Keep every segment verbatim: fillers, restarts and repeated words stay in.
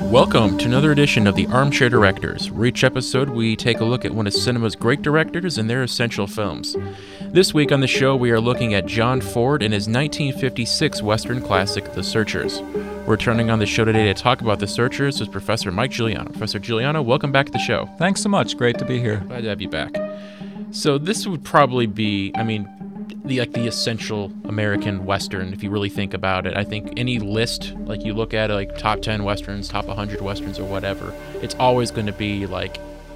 Welcome to another edition of the Armchair Directors, where each episode we take a look at one of cinema's great directors and their essential films. This week on the show we are looking at John Ford and his nineteen fifty-six Western classic, The Searchers. Returning on the show today to talk about The Searchers is Professor Mike Giuliano. Professor Giuliano, welcome back to the show. Thanks so much. Great to be here. Glad to have you back. So this would probably be, I mean, the like the essential American Western, if you really think about it. I think any list, like you look at it, like top ten Westerns, top one hundred Westerns or whatever, it's always going to be like,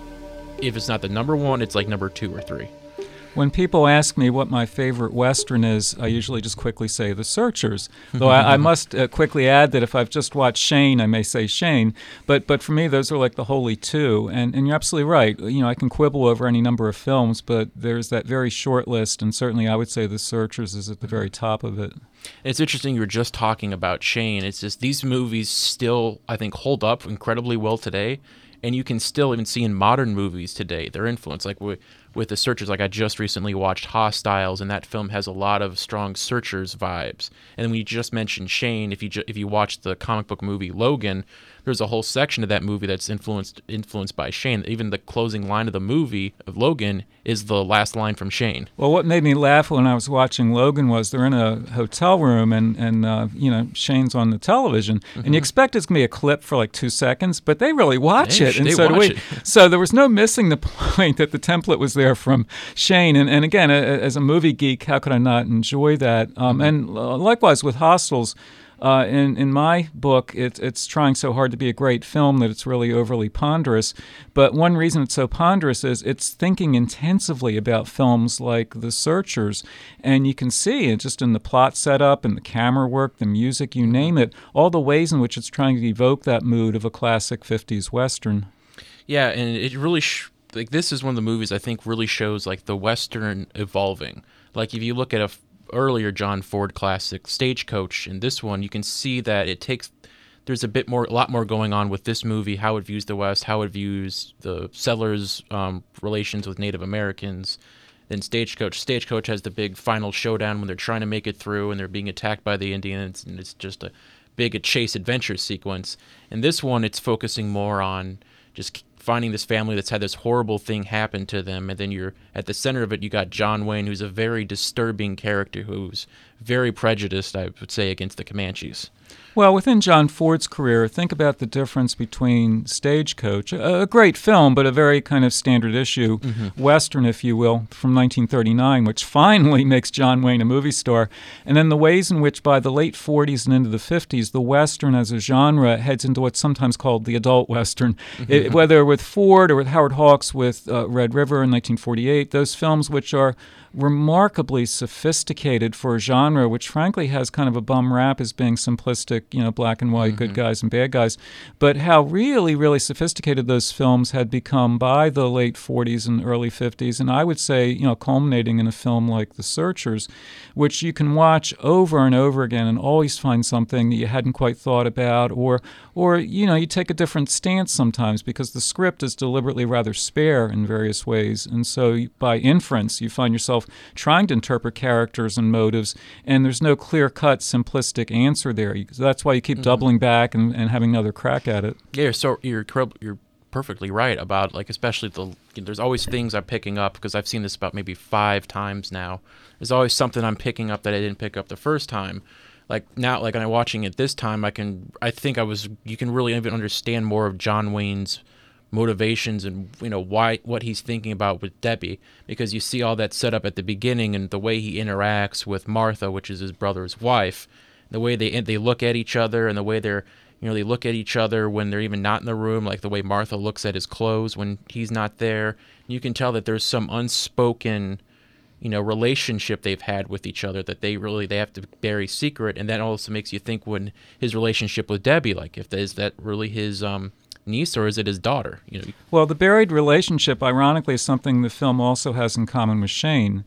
if it's not the number one, it's like number two or three. When people ask me what my favorite Western is, I usually just quickly say The Searchers. Though I, I must uh, quickly add that if I've just watched Shane, I may say Shane. But but for me, those are like the holy two. And, and you're absolutely right. You know, I can quibble over any number of films, but there's that very short list, and certainly I would say The Searchers is at the very top of it. It's interesting you were just talking about Shane. It's just these movies still, I think, hold up incredibly well today. And you can still even see in modern movies today their influence. Like with, with The Searchers, like I just recently watched Hostiles, and that film has a lot of strong Searchers vibes. And then we just mentioned Shane. If you ju- if you watch the comic book movie Logan, there's a whole section of that movie that's influenced influenced by Shane. Even the closing line of the movie of Logan is the last line from Shane. Well, what made me laugh when I was watching Logan was they're in a hotel room and, and uh, you know, Shane's on the television, mm-hmm. and you expect it's going to be a clip for like two seconds, but they really watch they, it, and they so do we. It. So there was no missing the point that the template was there from Shane, and, and again, a, as a movie geek, how could I not enjoy that? Um, mm-hmm. And uh, likewise with Hostiles. Uh, in, in my book, it, it's trying so hard to be a great film that it's really overly ponderous. But one reason it's so ponderous is it's thinking intensively about films like The Searchers. And you can see it just in the plot setup and the camera work, the music, you name it, all the ways in which it's trying to evoke that mood of a classic fifties Western. Yeah, and it really, sh- like this is one of the movies I think really shows like the Western evolving. Like if you look at a earlier John Ford classic, Stagecoach, and this one, you can see that it takes, there's a bit more, a lot more going on with this movie, how it views the West, how it views the settlers' um, relations with Native Americans. Then Stagecoach, Stagecoach has the big final showdown when they're trying to make it through and they're being attacked by the Indians, and it's just a big a chase adventure sequence. And this one, it's focusing more on just finding this family that's had this horrible thing happen to them, and then you're at the center of it, you got John Wayne, who's a very disturbing character, who's very prejudiced, I would say, against the Comanches. Well, within John Ford's career, think about the difference between Stagecoach, a great film, but a very kind of standard issue mm-hmm. Western, if you will, from nineteen thirty-nine, which finally makes John Wayne a movie star, and then the ways in which by the late forties and into the fifties, the Western as a genre heads into what's sometimes called the adult Western. Mm-hmm. It, whether with Ford or with Howard Hawks with uh, Red River in nineteen forty-eight, those films which are remarkably sophisticated for a genre which frankly has kind of a bum rap as being simplistic, you know, black and white, mm-hmm. good guys and bad guys, but how really, really sophisticated those films had become by the late forties and early fifties, and I would say, you know, culminating in a film like The Searchers, which you can watch over and over again and always find something that you hadn't quite thought about, or, or you know, you take a different stance sometimes because the script is deliberately rather spare in various ways, and so by inference, you find yourself trying to interpret characters and motives, and there's no clear-cut, simplistic answer there. So that's why you keep mm-hmm. doubling back and, and having another crack at it. Yeah, so you're you're perfectly right about, like, especially the, there's always things I'm picking up, because I've seen this about maybe five times now. There's always something I'm picking up that I didn't pick up the first time. Like now, like when I'm watching it this time, I can, I think I was, you can really even understand more of John Wayne's motivations and, you know, why, what he's thinking about with Debbie, because you see all that set up at the beginning and the way he interacts with Martha, which is his brother's wife, the way they they look at each other, and the way they're, you know, they look at each other when they're even not in the room, like the way Martha looks at his clothes when he's not there. You can tell that there's some unspoken, you know, relationship they've had with each other that they really, they have to bury secret, and that also makes you think when his relationship with Debbie, like if that, is that really his um niece or is it his daughter? You know. Well, the buried relationship, ironically, is something the film also has in common with Shane.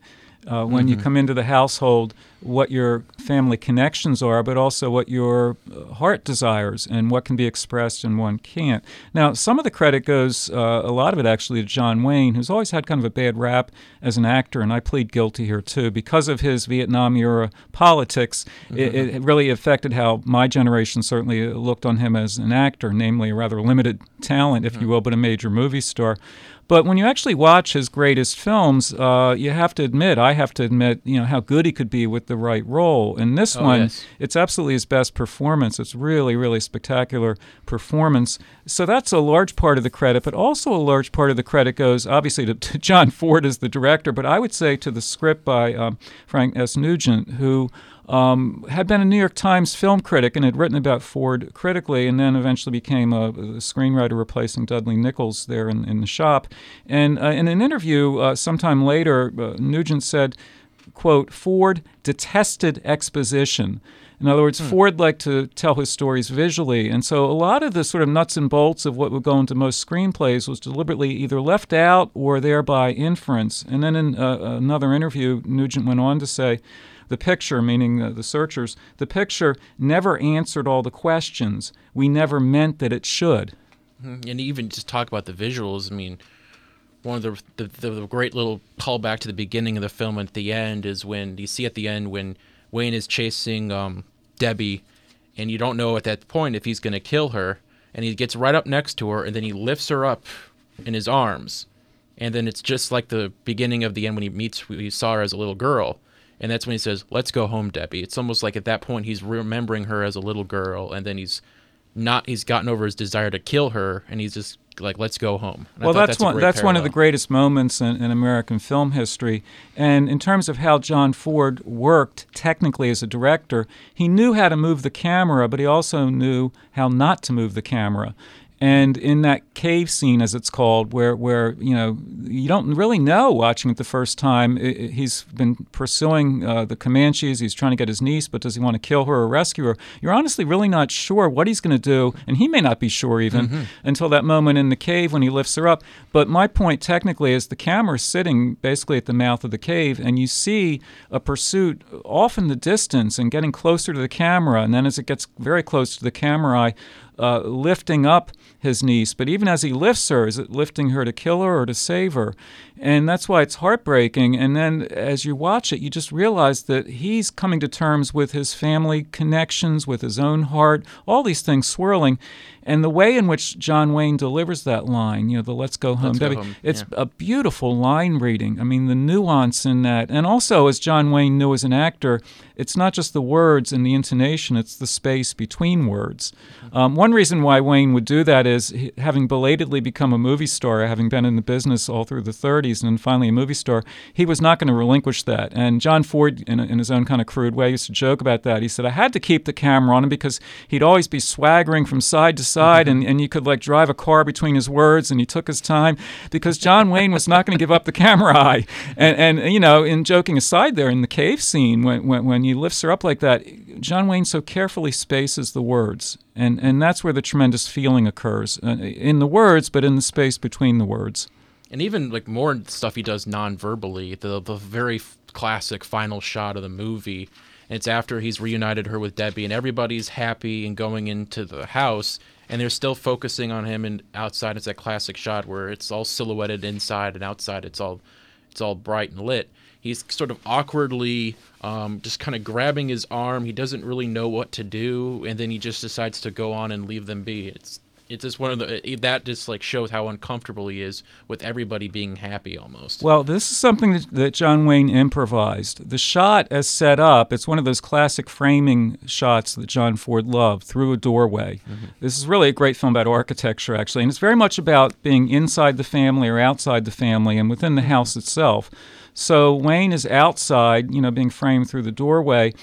uh, when Mm-hmm. you come into the household, what your family connections are, but also what your uh, heart desires and what can be expressed and one can't. Now, some of the credit goes, uh, a lot of it actually, to John Wayne, who's always had kind of a bad rap as an actor, and I plead guilty here too. Because of his Vietnam-era politics, mm-hmm. it, it really affected how my generation certainly looked on him as an actor, namely a rather limited talent, if mm-hmm. you will, but a major movie star. But when you actually watch his greatest films, uh, you have to admit, I have to admit, you know, how good he could be with the right role. In this oh, one, yes. it's absolutely his best performance. It's really, really spectacular performance. So that's a large part of the credit, but also a large part of the credit goes, obviously, to, to John Ford as the director, but I would say to the script by um, Frank S. Nugent, who Um, had been a New York Times film critic and had written about Ford critically, and then eventually became a, a screenwriter replacing Dudley Nichols there in, in the shop. And uh, in an interview uh, sometime later, uh, Nugent said, quote, "Ford detested exposition." In other words, hmm. Ford liked to tell his stories visually, and so a lot of the sort of nuts and bolts of what would go into most screenplays was deliberately either left out or thereby inference. And then in uh, another interview, Nugent went on to say, the picture, meaning uh, the searchers, the picture never answered all the questions. We never meant that it should. And even just talk about the visuals, I mean, one of the, the the great little callback to the beginning of the film at the end is when you see at the end when Wayne is chasing um, Debbie, and you don't know at that point if he's going to kill her, and he gets right up next to her, and then he lifts her up in his arms, and then it's just like the beginning of the end when he meets, we saw her as a little girl. And that's when he says, "Let's go home, Debbie." It's almost like at that point he's remembering her as a little girl, and then he's not. He's gotten over his desire to kill her, and he's just like, "Let's go home." And well, that's, that's one. That's parallel. one of the greatest moments in, in American film history. And in terms of how John Ford worked technically as a director, he knew how to move the camera, but he also knew how not to move the camera. And in that cave scene, as it's called, where, where you know, you don't really know watching it the first time. It, it, he's been pursuing uh, the Comanches. He's trying to get his niece, but does he want to kill her or rescue her? You're honestly really not sure what he's going to do, and he may not be sure even mm-hmm. until that moment in the cave when he lifts her up. But my point technically is the camera's sitting basically at the mouth of the cave, and you see a pursuit off in the distance and getting closer to the camera, and then as it gets very close to the camera eye, Uh, lifting up his niece. But even as he lifts her, is it lifting her to kill her or to save her? And that's why it's heartbreaking. And then as you watch it, you just realize that he's coming to terms with his family connections, with his own heart, all these things swirling. And the way in which John Wayne delivers that line, you know, the "Let's go home, Let's Debbie," go home. it's Yeah. a beautiful line reading. I mean, the nuance in that. And also, as John Wayne knew as an actor, it's not just the words and the intonation, it's the space between words. Um, one reason why Wayne would do that is, he, having belatedly become a movie star, having been in the business all through the thirties and finally a movie star, he was not going to relinquish that. And John Ford, in, in his own kind of crude way, used to joke about that. He said, "I had to keep the camera on him because he'd always be swaggering from side to side, and, and you could like drive a car between his words, and he took his time because John Wayne was not going to give up the camera eye." And, and you know, in joking aside there, in the cave scene, when, when, when he lifts her up like that, John Wayne so carefully spaces the words. And and that's where the tremendous feeling occurs, uh, in the words, but in the space between the words. And even like more stuff he does non-verbally, the the very f- classic final shot of the movie. And it's after he's reunited her with Debbie, and everybody's happy and going into the house, and they're still focusing on him. And outside, it's that classic shot where it's all silhouetted inside, and outside it's all it's all bright and lit. He's sort of awkwardly um, just kind of grabbing his arm. He doesn't really know what to do, and then he just decides to go on and leave them be. It's it's just one of the that just like shows how uncomfortable he is with everybody being happy almost. Well, this is something that, that John Wayne improvised. The shot as set up, it's one of those classic framing shots that John Ford loved, through a doorway. Mm-hmm. This is really a great film about architecture, actually, and it's very much about being inside the family or outside the family and within the house itself. So Wayne is outside, you know, being framed through the doorway.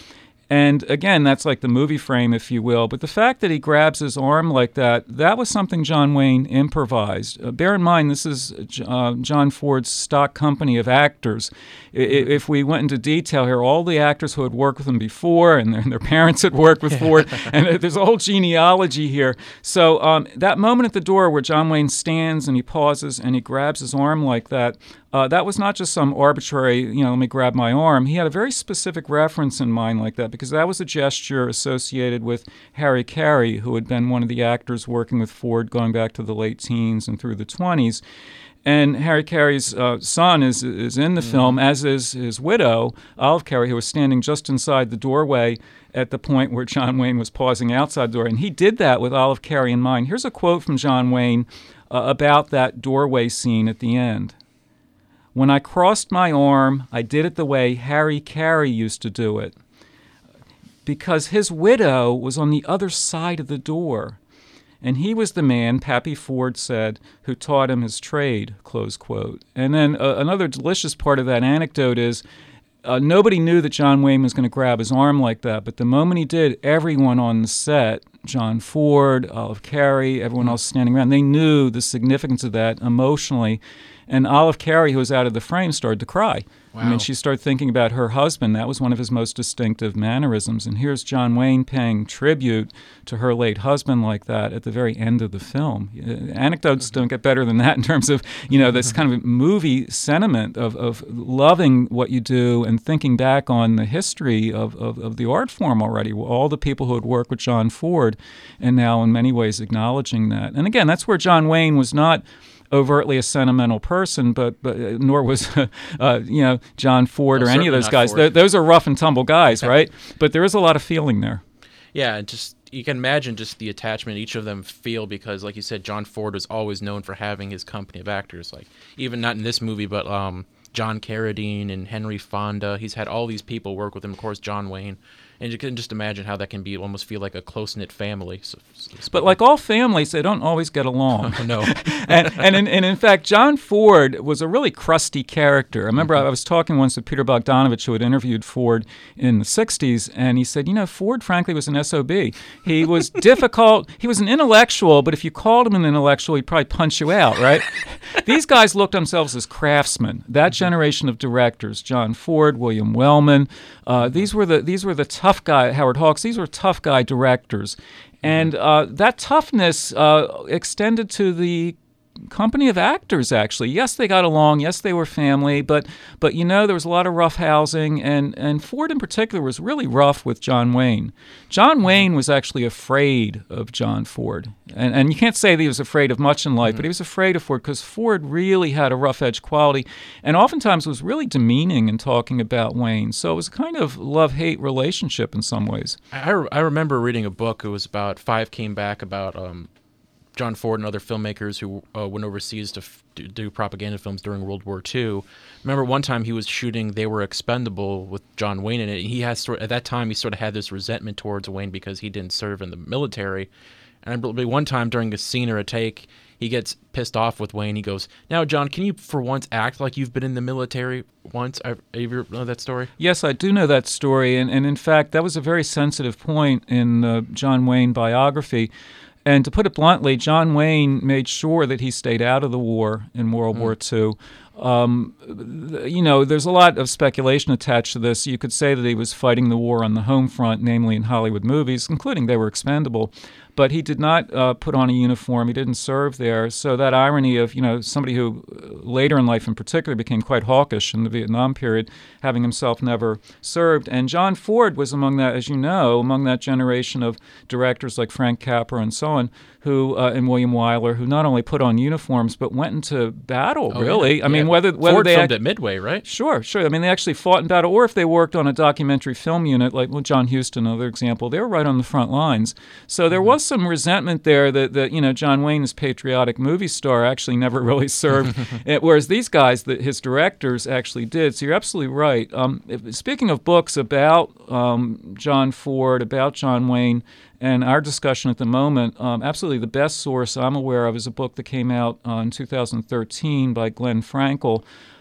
And again, that's like the movie frame, if you will. But the fact that he grabs his arm like that, that was something John Wayne improvised. Uh, bear in mind, this is uh, John Ford's stock company of actors. I, if we went into detail here, all the actors who had worked with him before and their, and their parents had worked with Ford, and there's a whole genealogy here. So um, that moment at the door where John Wayne stands and he pauses and he grabs his arm like that, Uh, that was not just some arbitrary, you know, let me grab my arm. He had a very specific reference in mind like that, because that was a gesture associated with Harry Carey, who had been one of the actors working with Ford going back to the late teens and through the twenties. And Harry Carey's uh, son is is in the mm-hmm. film, as is his widow, Olive Carey, who was standing just inside the doorway at the point where John Wayne was pausing outside the door. And he did that with Olive Carey in mind. Here's a quote from John Wayne uh, about that doorway scene at the end. "When I crossed my arm, I did it the way Harry Carey used to do it, because his widow was on the other side of the door, and he was the man, Pappy Ford said, who taught him his trade," close quote. And then uh, another delicious part of that anecdote is uh, nobody knew that John Wayne was going to grab his arm like that, but the moment he did, everyone on the set, John Ford, Olive Carey, everyone else standing around, they knew the significance of that emotionally. And Olive Carey, who was out of the frame, started to cry. Wow. I mean, she started thinking about her husband. That was one of his most distinctive mannerisms. And here's John Wayne paying tribute to her late husband like that at the very end of the film. Uh, anecdotes don't get better than that in terms of, you know, this kind of movie sentiment of, of loving what you do and thinking back on the history of, of, of the art form already, all the people who had worked with John Ford, and now in many ways acknowledging that. And again, that's where John Wayne was not overtly a sentimental person, but, but uh, nor was uh, you know John Ford well, or any of those guys. Th- those are rough and tumble guys, right? But there is a lot of feeling there. Yeah, just you can imagine just the attachment each of them feel, because, like you said, John Ford was always known for having his company of actors. Like, even not in this movie, but um, John Carradine and Henry Fonda. He's had all these people work with him. Of course, John Wayne. And you can just imagine how that can be, almost feel like a close-knit family. So, so but like all families, they don't always get along. No. and and in, and in fact, John Ford was a really crusty character. I remember mm-hmm. I was talking once with Peter Bogdanovich, who had interviewed Ford in the sixties, and he said, you know, Ford, frankly, was an S O B. He was difficult. He was an intellectual, but if you called him an intellectual, he'd probably punch you out, right? These guys looked themselves as craftsmen. That generation of directors, John Ford, William Wellman, uh, these were the these were the tough guy, Howard Hawks, these were tough guy directors. And uh, that toughness uh, extended to the company of actors, actually. Yes, they got along. Yes, they were family. But, but you know, there was a lot of rough housing. And, and Ford in particular was really rough with John Wayne. John Wayne was actually afraid of John Ford. And, and you can't say that he was afraid of much in life, mm-hmm. but he was afraid of Ford because Ford really had a rough-edge quality and oftentimes was really demeaning in talking about Wayne. So it was a kind of love-hate relationship in some ways. I, I remember reading a book. It was about Five Came Back about um, John Ford and other filmmakers who uh, went overseas to f- do propaganda films during World War Two. Remember one time he was shooting They Were Expendable with John Wayne in it. He has sort at that time he sort of had this resentment towards Wayne because he didn't serve in the military. And I believe one time during a scene or a take, he gets pissed off with Wayne. He goes, "Now, John, can you for once act like you've been in the military once?" Have you ever know that story? Yes, I do know that story. And, and in fact, that was a very sensitive point in the John Wayne biography. And to put it bluntly, John Wayne made sure that he stayed out of the war in World mm. War Two. Um, you know, there's a lot of speculation attached to this. You could say that he was fighting the war on the home front, namely in Hollywood movies, including They Were Expendable. But he did not uh, put on a uniform. He didn't serve there. So that irony of, you know, somebody who later in life in particular became quite hawkish in the Vietnam period, having himself never served. And John Ford was among that, as you know, among that generation of directors like Frank Capra and so on, who uh, and William Wyler, who not only put on uniforms but went into battle, oh, really. Yeah. I mean, yeah. whether, whether Ford they... filmed act- at Midway, right? Sure, sure. I mean, they actually fought in battle, or if they worked on a documentary film unit, like well, John Huston, another example, they were right on the front lines. So there mm-hmm. was some resentment there that, that you know, John Wayne, this patriotic movie star, actually never really served, whereas these guys, the, his directors, actually did. So you're absolutely right. Um, if, speaking of books about um, John Ford, about John Wayne, and our discussion at the moment, um, absolutely the best source I'm aware of is a book that came out uh, in two thousand thirteen by Glenn Frankel,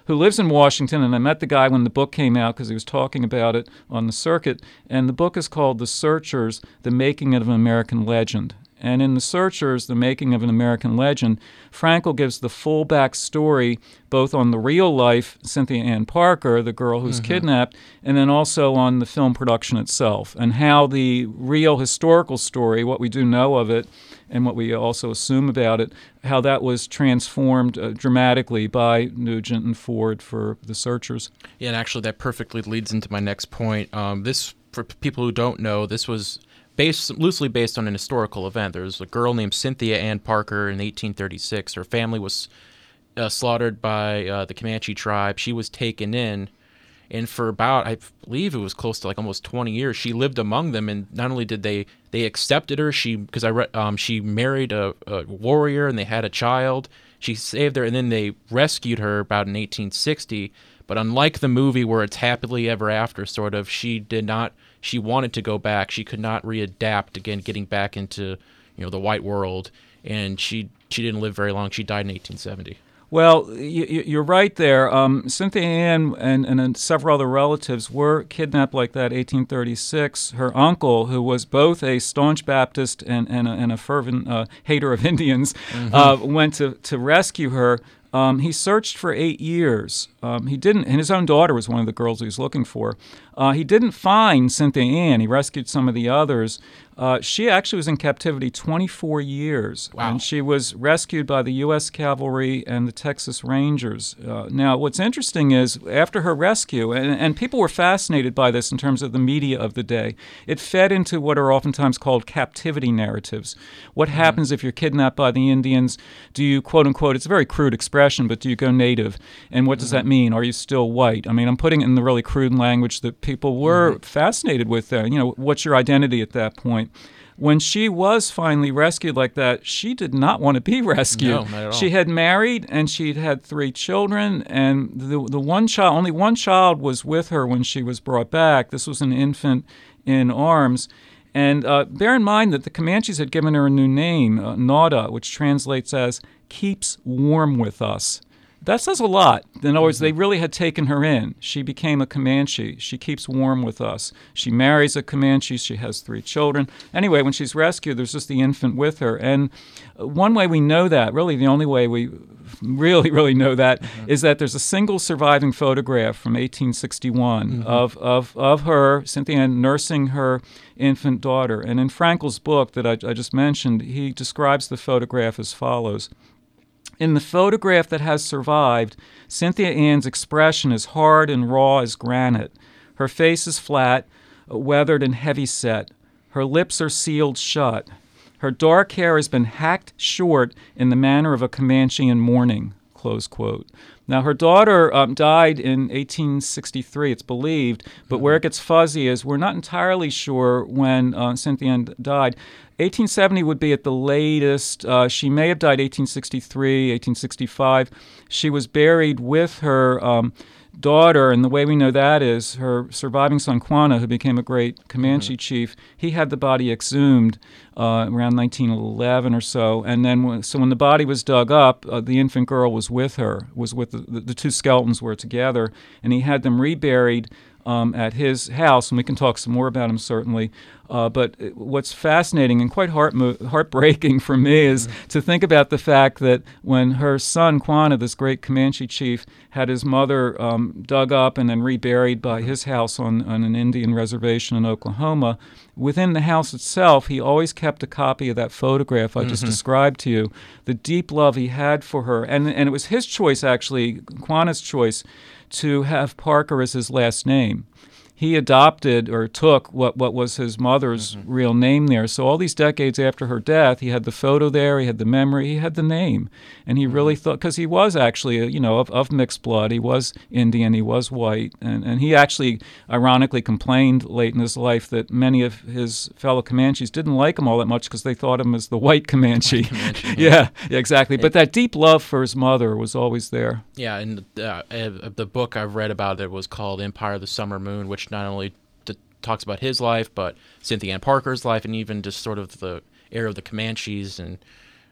who lives in Washington, and I met the guy when the book came out because he was talking about it on the circuit. And the book is called The Searchers, The Making of an American Legend. And in The Searchers, The Making of an American Legend, Frankel gives the full back story, both on the real life Cynthia Ann Parker, the girl who's mm-hmm. kidnapped, and then also on the film production itself, and how the real historical story, what we do know of it, and what we also assume about it, how that was transformed uh, dramatically by Nugent and Ford for The Searchers. Yeah, and actually that perfectly leads into my next point. Um, this, for people who don't know, this was based loosely based on an historical event. There was a girl named Cynthia Ann Parker in eighteen thirty-six. Her family was uh, slaughtered by uh, the Comanche tribe. She was taken in, and for about, I believe it was close to like almost twenty years, she lived among them. And not only did they they accepted her, she because I read um, she married a, a warrior and they had a child. She saved her, and then they rescued her about in eighteen sixty. But unlike the movie where it's happily ever after, sort of, she did not. She wanted to go back. She could not readapt again, getting back into, you know, the white world, and she she didn't live very long. She died in eighteen seventy. Well, you, you're right there. Um, Cynthia Ann and, and several other relatives were kidnapped like that in eighteen thirty-six. Her uncle, who was both a staunch Baptist and, and, a, and a fervent uh, hater of Indians, mm-hmm. uh, went to, to rescue her. Um, he searched for eight years. Um, he didn't, and his own daughter was one of the girls he was looking for. Uh, he didn't find Cynthia Ann. He rescued some of the others. Uh, she actually was in captivity twenty-four years. Wow. And she was rescued by the U S Cavalry and the Texas Rangers. Uh, now, what's interesting is, after her rescue, and, and people were fascinated by this in terms of the media of the day, it fed into what are oftentimes called captivity narratives. What mm-hmm. happens if you're kidnapped by the Indians? Do you, quote unquote, it's a very crude expression, but do you go native? And what does mm-hmm. that mean? Are you still white? I mean, I'm putting it in the really crude language that people were mm-hmm. fascinated with. Uh, you know, what's your identity at that point? When she was finally rescued like that, she did not want to be rescued. No, not at all. She had married and she'd had three children, and the the one child, only one child was with her when she was brought back. This was an infant in arms. And uh, bear in mind that the Comanches had given her a new name, uh, Nauda, which translates as keeps warm with us. That says a lot. In other words, they really had taken her in. She became a Comanche. She keeps warm with us. She marries a Comanche. She has three children. Anyway, when she's rescued, there's just the infant with her. And one way we know that, really the only way we really, really know that, mm-hmm. is that there's a single surviving photograph from eighteen sixty-one mm-hmm. of, of, of her, Cynthia Ann, nursing her infant daughter. And in Frankel's book that I, I just mentioned, he describes the photograph as follows. In the photograph that has survived, Cynthia Ann's expression is hard and raw as granite. Her face is flat, weathered and heavy-set. Her lips are sealed shut. Her dark hair has been hacked short in the manner of a Comanche in mourning, close quote. Now, her daughter um, died in eighteen sixty-three, it's believed, but where it gets fuzzy is we're not entirely sure when uh, Cynthia Ann died. eighteen seventy would be at the latest. Uh, she may have died eighteen sixty-three, eighteen sixty-five. She was buried with her um, daughter, and the way we know that is her surviving son, Quanah, who became a great Comanche mm-hmm. chief, he had the body exhumed uh, around nineteen eleven or so, and then when, so when the body was dug up, uh, the infant girl was with her, was with the, the, the two skeletons were together, and he had them reburied Um, at his house, and we can talk some more about him certainly. Uh, but what's fascinating and quite heart mo- heartbreaking for me is mm-hmm. to think about the fact that when her son, Quanah, this great Comanche chief, had his mother um, dug up and then reburied by mm-hmm. his house on, on an Indian reservation in Oklahoma, within the house itself, he always kept a copy of that photograph I mm-hmm. just described to you, the deep love he had for her. And, and it was his choice, actually, Quanah's choice, to have Parker as his last name. He adopted or took what, what was his mother's mm-hmm. real name there. So all these decades after her death, he had the photo there, he had the memory, he had the name. And he mm-hmm. really thought, because he was actually, you know, of, of mixed blood. He was Indian, he was white. And, and he actually ironically complained late in his life that many of his fellow Comanches didn't like him all that much because they thought him as the white Comanche. White Comanche yeah. yeah, yeah, exactly. It, but that deep love for his mother was always there. Yeah, and uh, uh, the book I've read about it was called Empire of the Summer Moon, which not only t- talks about his life, but Cynthia Ann Parker's life, and even just sort of the era of the Comanches and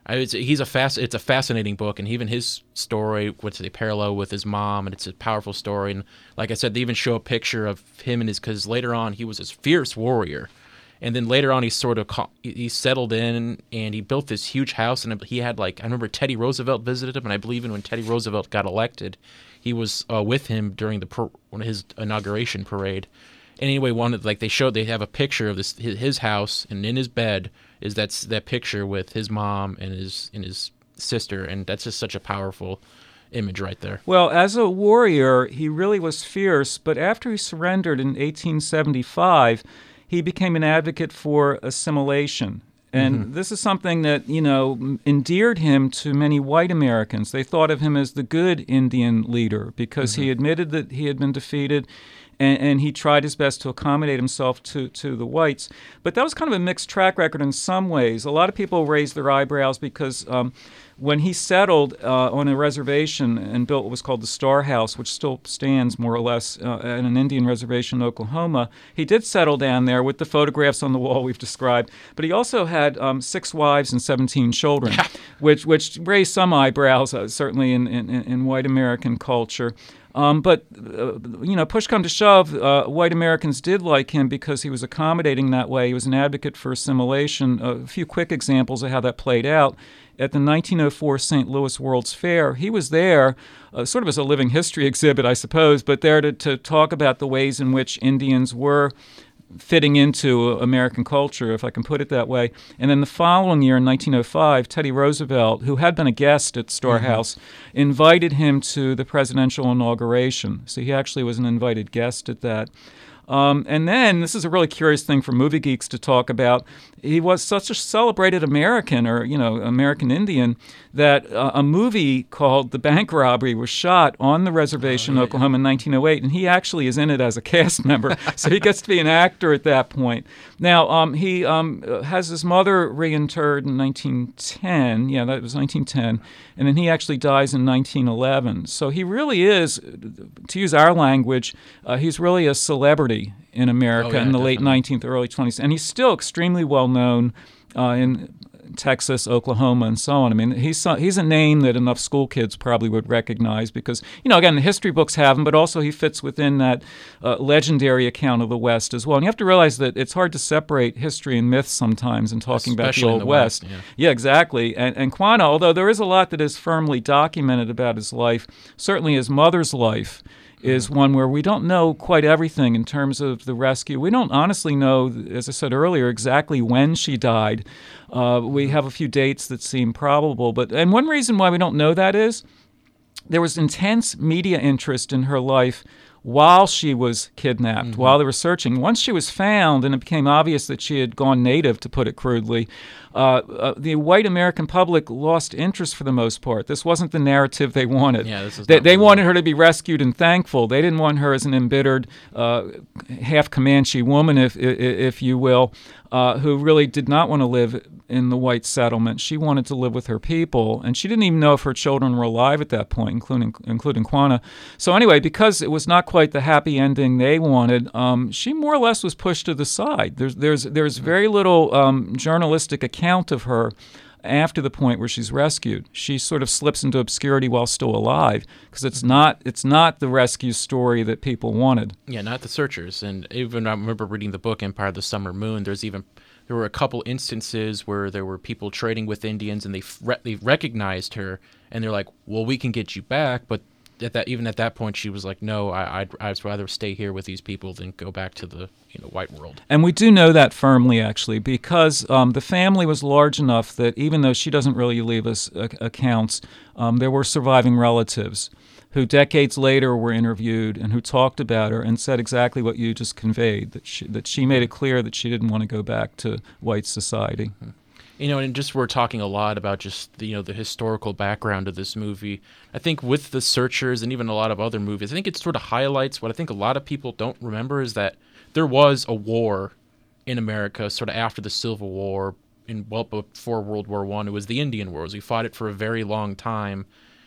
I, it's, he's a fast. It's a fascinating book, and even his story, what's the parallel with his mom, and it's a powerful story. And like I said, they even show a picture of him and his, because later on he was this fierce warrior, and then later on he sort of he settled in and he built this huge house, and he had like I remember Teddy Roosevelt visited him, and I believe even when Teddy Roosevelt got elected, he was uh, with him during the per, his inauguration parade. And anyway, wanted like they showed they have a picture of this his, his house, and in his bed is that's that picture with his mom and his and his sister, and that's just such a powerful image right there. Well, as a warrior, he really was fierce, but after he surrendered in eighteen seventy-five, he became an advocate for assimilation. And mm-hmm. this is something that, you know, endeared him to many white Americans. They thought of him as the good Indian leader because mm-hmm. he admitted that he had been defeated, and, and he tried his best to accommodate himself to, to the whites. But that was kind of a mixed track record in some ways. A lot of people raised their eyebrows because um, when he settled uh, on a reservation and built what was called the Star House, which still stands more or less uh, at an Indian reservation in Oklahoma, he did settle down there with the photographs on the wall we've described. But he also had um, six wives and seventeen children, yeah. which which raised some eyebrows, uh, certainly in, in, in white American culture. Um, but, uh, you know, push come to shove, uh, white Americans did like him because he was accommodating that way. He was an advocate for assimilation. Uh, a few quick examples of how that played out. At the nineteen oh four Saint Louis World's Fair, he was there uh, sort of as a living history exhibit, I suppose, but there to, to talk about the ways in which Indians were fitting into American culture, if I can put it that way. And then the following year, in nineteen oh five, Teddy Roosevelt, who had been a guest at Star mm-hmm. House, invited him to the presidential inauguration. So he actually was an invited guest at that. Um, and then, this is a really curious thing for movie geeks to talk about, he was such a celebrated American, or, you know, American Indian, that uh, a movie called The Bank Robbery was shot on the reservation oh, yeah, in Oklahoma yeah. in nineteen oh eight, and he actually is in it as a cast member, so he gets to be an actor at that point. Now, um, he um, has his mother reinterred in nineteen ten, yeah, that was nineteen ten, and then he actually dies in nineteen eleven. So he really is, to use our language, uh, he's really a celebrity in America oh, yeah, in the definitely. late nineteenth, early twentieth, and he's still extremely well known uh, in Texas, Oklahoma, and so on. I mean, he's he's a name that enough school kids probably would recognize because, you know, again, the history books have him, but also he fits within that uh, legendary account of the West as well. And you have to realize that it's hard to separate history and myth sometimes in talking Especially about the Old the West. West. Yeah. yeah, exactly. And, and Quanah, although there is a lot that is firmly documented about his life, certainly his mother's life is one where we don't know quite everything in terms of the rescue. We don't honestly know, as I said earlier, exactly when she died. Uh, we have a few dates that seem probable, but and one reason why we don't know that is there was intense media interest in her life while she was kidnapped, mm-hmm. while they were searching. Once she was found and it became obvious that she had gone native, to put it crudely, uh, uh, the white American public lost interest for the most part. This wasn't the narrative they wanted. Yeah, this is they not they really wanted her to be rescued and thankful. They didn't want her as an embittered, uh, half Comanche woman, if, if, if you will, uh, who really did not want to live in the white settlement. She wanted to live with her people, and she didn't even know if her children were alive at that point, including including Quanah. So anyway, because it was not quite the happy ending they wanted, um, she more or less was pushed to the side. There's there's there's very little um, journalistic account of her after the point where she's rescued. She sort of slips into obscurity while still alive because it's not it's not the rescue story that people wanted. Yeah, not the searchers. And even I remember reading the book Empire of the Summer Moon. There's even there were a couple instances where there were people trading with Indians, and they re- they recognized her, and they're like, "Well, we can get you back," but at that even at that point, she was like, "No, I, I'd I'd rather stay here with these people than go back to the you know white world." And we do know that firmly, actually, because um, the family was large enough that even though she doesn't really leave us uh, accounts, um, there were surviving relatives who decades later were interviewed and who talked about her and said exactly what you just conveyed, that she, that she made it clear that she didn't want to go back to white society. Mm-hmm. You know, and just we're talking a lot about just the, you know the historical background of this movie. I think with The Searchers and even a lot of other movies, I think it sort of highlights what I think a lot of people don't remember is that there was a war in America sort of after the Civil War, in well before World War One. It was the Indian Wars. We fought it for a very long time,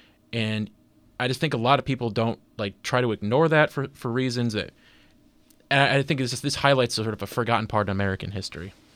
and I just think a lot of people don't like try to ignore that for, for reasons that, and I think it's just, this highlights sort of a forgotten part of American history.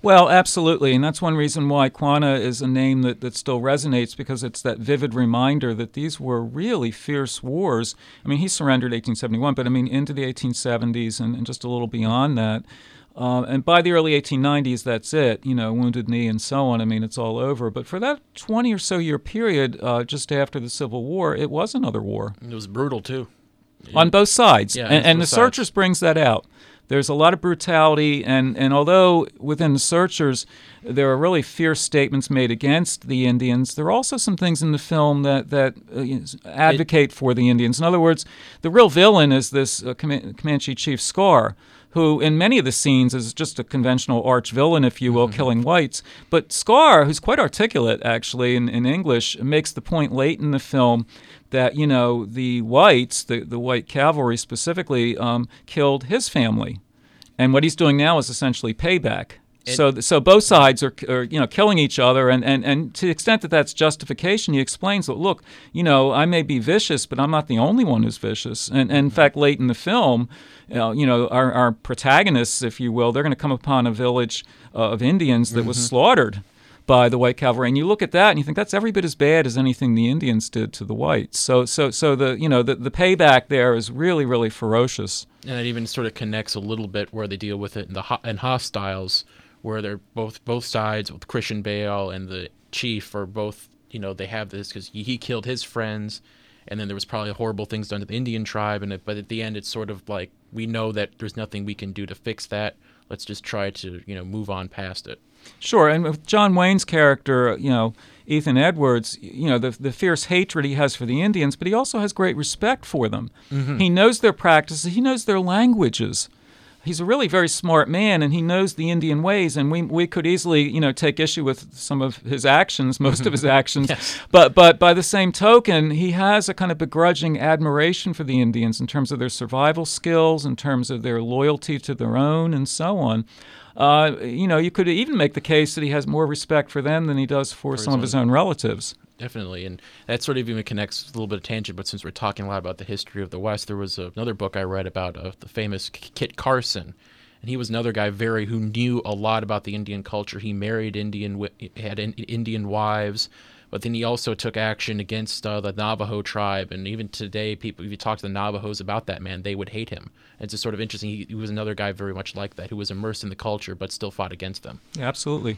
Well, absolutely, and that's one reason why Quanah is a name that, that still resonates, because it's that vivid reminder that these were really fierce wars. I mean, he surrendered eighteen seventy-one, but I mean into the eighteen seventies and, and just a little beyond that. Uh, and by the early eighteen nineties, that's it, you know, Wounded Knee and so on. I mean, it's all over. But for that twenty or so year period, uh, just after the Civil War, it was another war. It was brutal, too. On both sides. Yeah, and and both the Searchers sides. brings that out. There's a lot of brutality, and, and although within the Searchers there are really fierce statements made against the Indians, there are also some things in the film that, that uh, advocate it, for the Indians. In other words, the real villain is this uh, Coman- Comanche chief Scar, who in many of the scenes is just a conventional arch-villain, if you will, mm-hmm. killing whites. But Scar, who's quite articulate, actually, in, in English, makes the point late in the film that, you know, the whites, the, the white cavalry specifically, um, killed his family. And what he's doing now is essentially payback. It, so so both sides are, are you know killing each other, and, and, and to the extent that that's justification, he explains that, look, you know, I may be vicious, but I'm not the only one who's vicious. And, and in fact, late in the film, uh, you know, our, our protagonists, if you will, they're going to come upon a village uh, of Indians that mm-hmm. was slaughtered by the white cavalry, and you look at that and you think that's every bit as bad as anything the Indians did to the whites. So so so the you know the, the payback there is really really ferocious. And it even sort of connects a little bit where they deal with it in the ho- in Hostiles, where they're both both sides with Christian Bale and the chief are both, you know, they have this because he killed his friends, and then there was probably horrible things done to the Indian tribe, and it, but at the end it's sort of like, we know that there's nothing we can do to fix that. Let's just try to, you know, move on past it. Sure, and with John Wayne's character, you know, Ethan Edwards, you know, the the fierce hatred he has for the Indians, but he also has great respect for them. Mm-hmm. He knows their practices, he knows their languages. He's a really very smart man, and he knows the Indian ways, and we we could easily, you know, take issue with some of his actions, most of his actions. Yes. But but by the same token, he has a kind of begrudging admiration for the Indians in terms of their survival skills, in terms of their loyalty to their own, and so on. Uh, you know, you could even make the case that he has more respect for them than he does for, for some his of his own relatives. Definitely, and that sort of even connects a little bit of tangent, but since we're talking a lot about the history of the West, there was a, another book I read about uh, the famous Kit Carson, and he was another guy very who knew a lot about the Indian culture. He married Indian, had in, Indian wives, but then he also took action against uh, the Navajo tribe, and even today, people, if you talk to the Navajos about that man, they would hate him. And it's just sort of interesting. He, he was another guy very much like that, who was immersed in the culture, but still fought against them. Yeah, absolutely.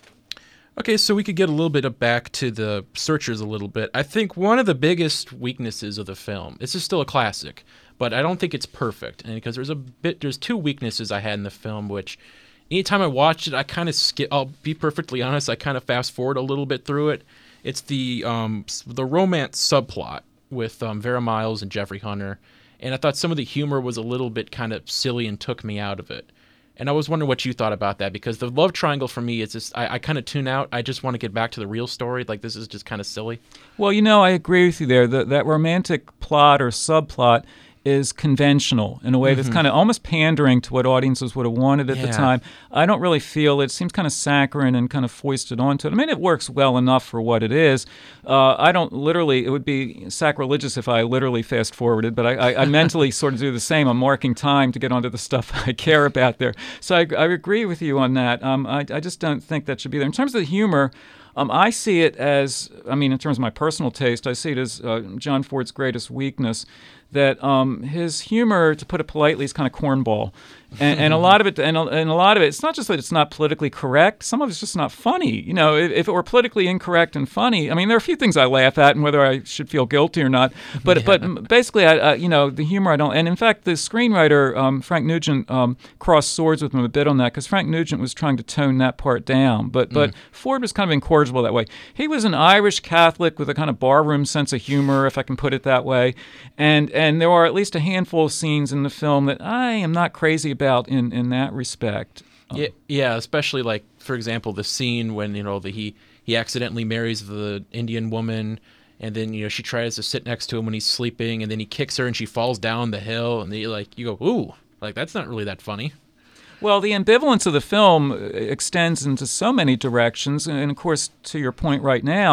Okay, so we could get a little bit of back to the Searchers a little bit. I think one of the biggest weaknesses of the film, this is still a classic, but I don't think it's perfect, and because there's a bit, there's two weaknesses I had in the film, which anytime I watched it, I kind of skip. I'll be perfectly honest, I kind of fast forward a little bit through it. It's the um, the romance subplot with um, Vera Miles and Jeffrey Hunter, and I thought some of the humor was a little bit kind of silly and took me out of it. And I was wondering what you thought about that, because the love triangle for me is just, I, I kind of tune out. I just want to get back to the real story. Like, this is just kind of silly. Well, you know, I agree with you there. The, that romantic plot or subplot is conventional in a way mm-hmm. that's kind of almost pandering to what audiences would have wanted at yeah. the time. I don't really feel it seems kind of saccharine and kind of foisted onto it. I mean, it works well enough for what it is. Uh, I don't literally, it would be sacrilegious if I literally fast forwarded, but I, I, I mentally sort of do the same. I'm marking time to get onto the stuff I care about there. So I, I agree with you on that. Um, I, I just don't think that should be there. In terms of the humor, Um, I see it as, I mean, in terms of my personal taste, I see it as uh, John Ford's greatest weakness, that um, his humor, to put it politely, is kind of cornball. And, and a lot of it, and a, and a lot of it, it's not just that it's not politically correct. Some of it's just not funny. You know, if, if it were politically incorrect and funny, I mean, there are a few things I laugh at, and whether I should feel guilty or not. But yeah. but basically, I, I, you know, the humor I don't. And in fact, the screenwriter um, Frank Nugent um, crossed swords with him a bit on that, because Frank Nugent was trying to tone that part down. But but mm. Ford was kind of incorrigible that way. He was an Irish Catholic with a kind of barroom sense of humor, if I can put it that way. And and there are at least a handful of scenes in the film that I am not crazy about in, in that respect. Um, yeah, yeah, especially like, for example, the scene when, you know, the, he he accidentally marries the Indian woman, and then, you know, she tries to sit next to him when he's sleeping, and then he kicks her and she falls down the hill, and they, like, you go, ooh, like, that's not really that funny. Well, the ambivalence of the film extends into so many directions, and of course, to your point right now,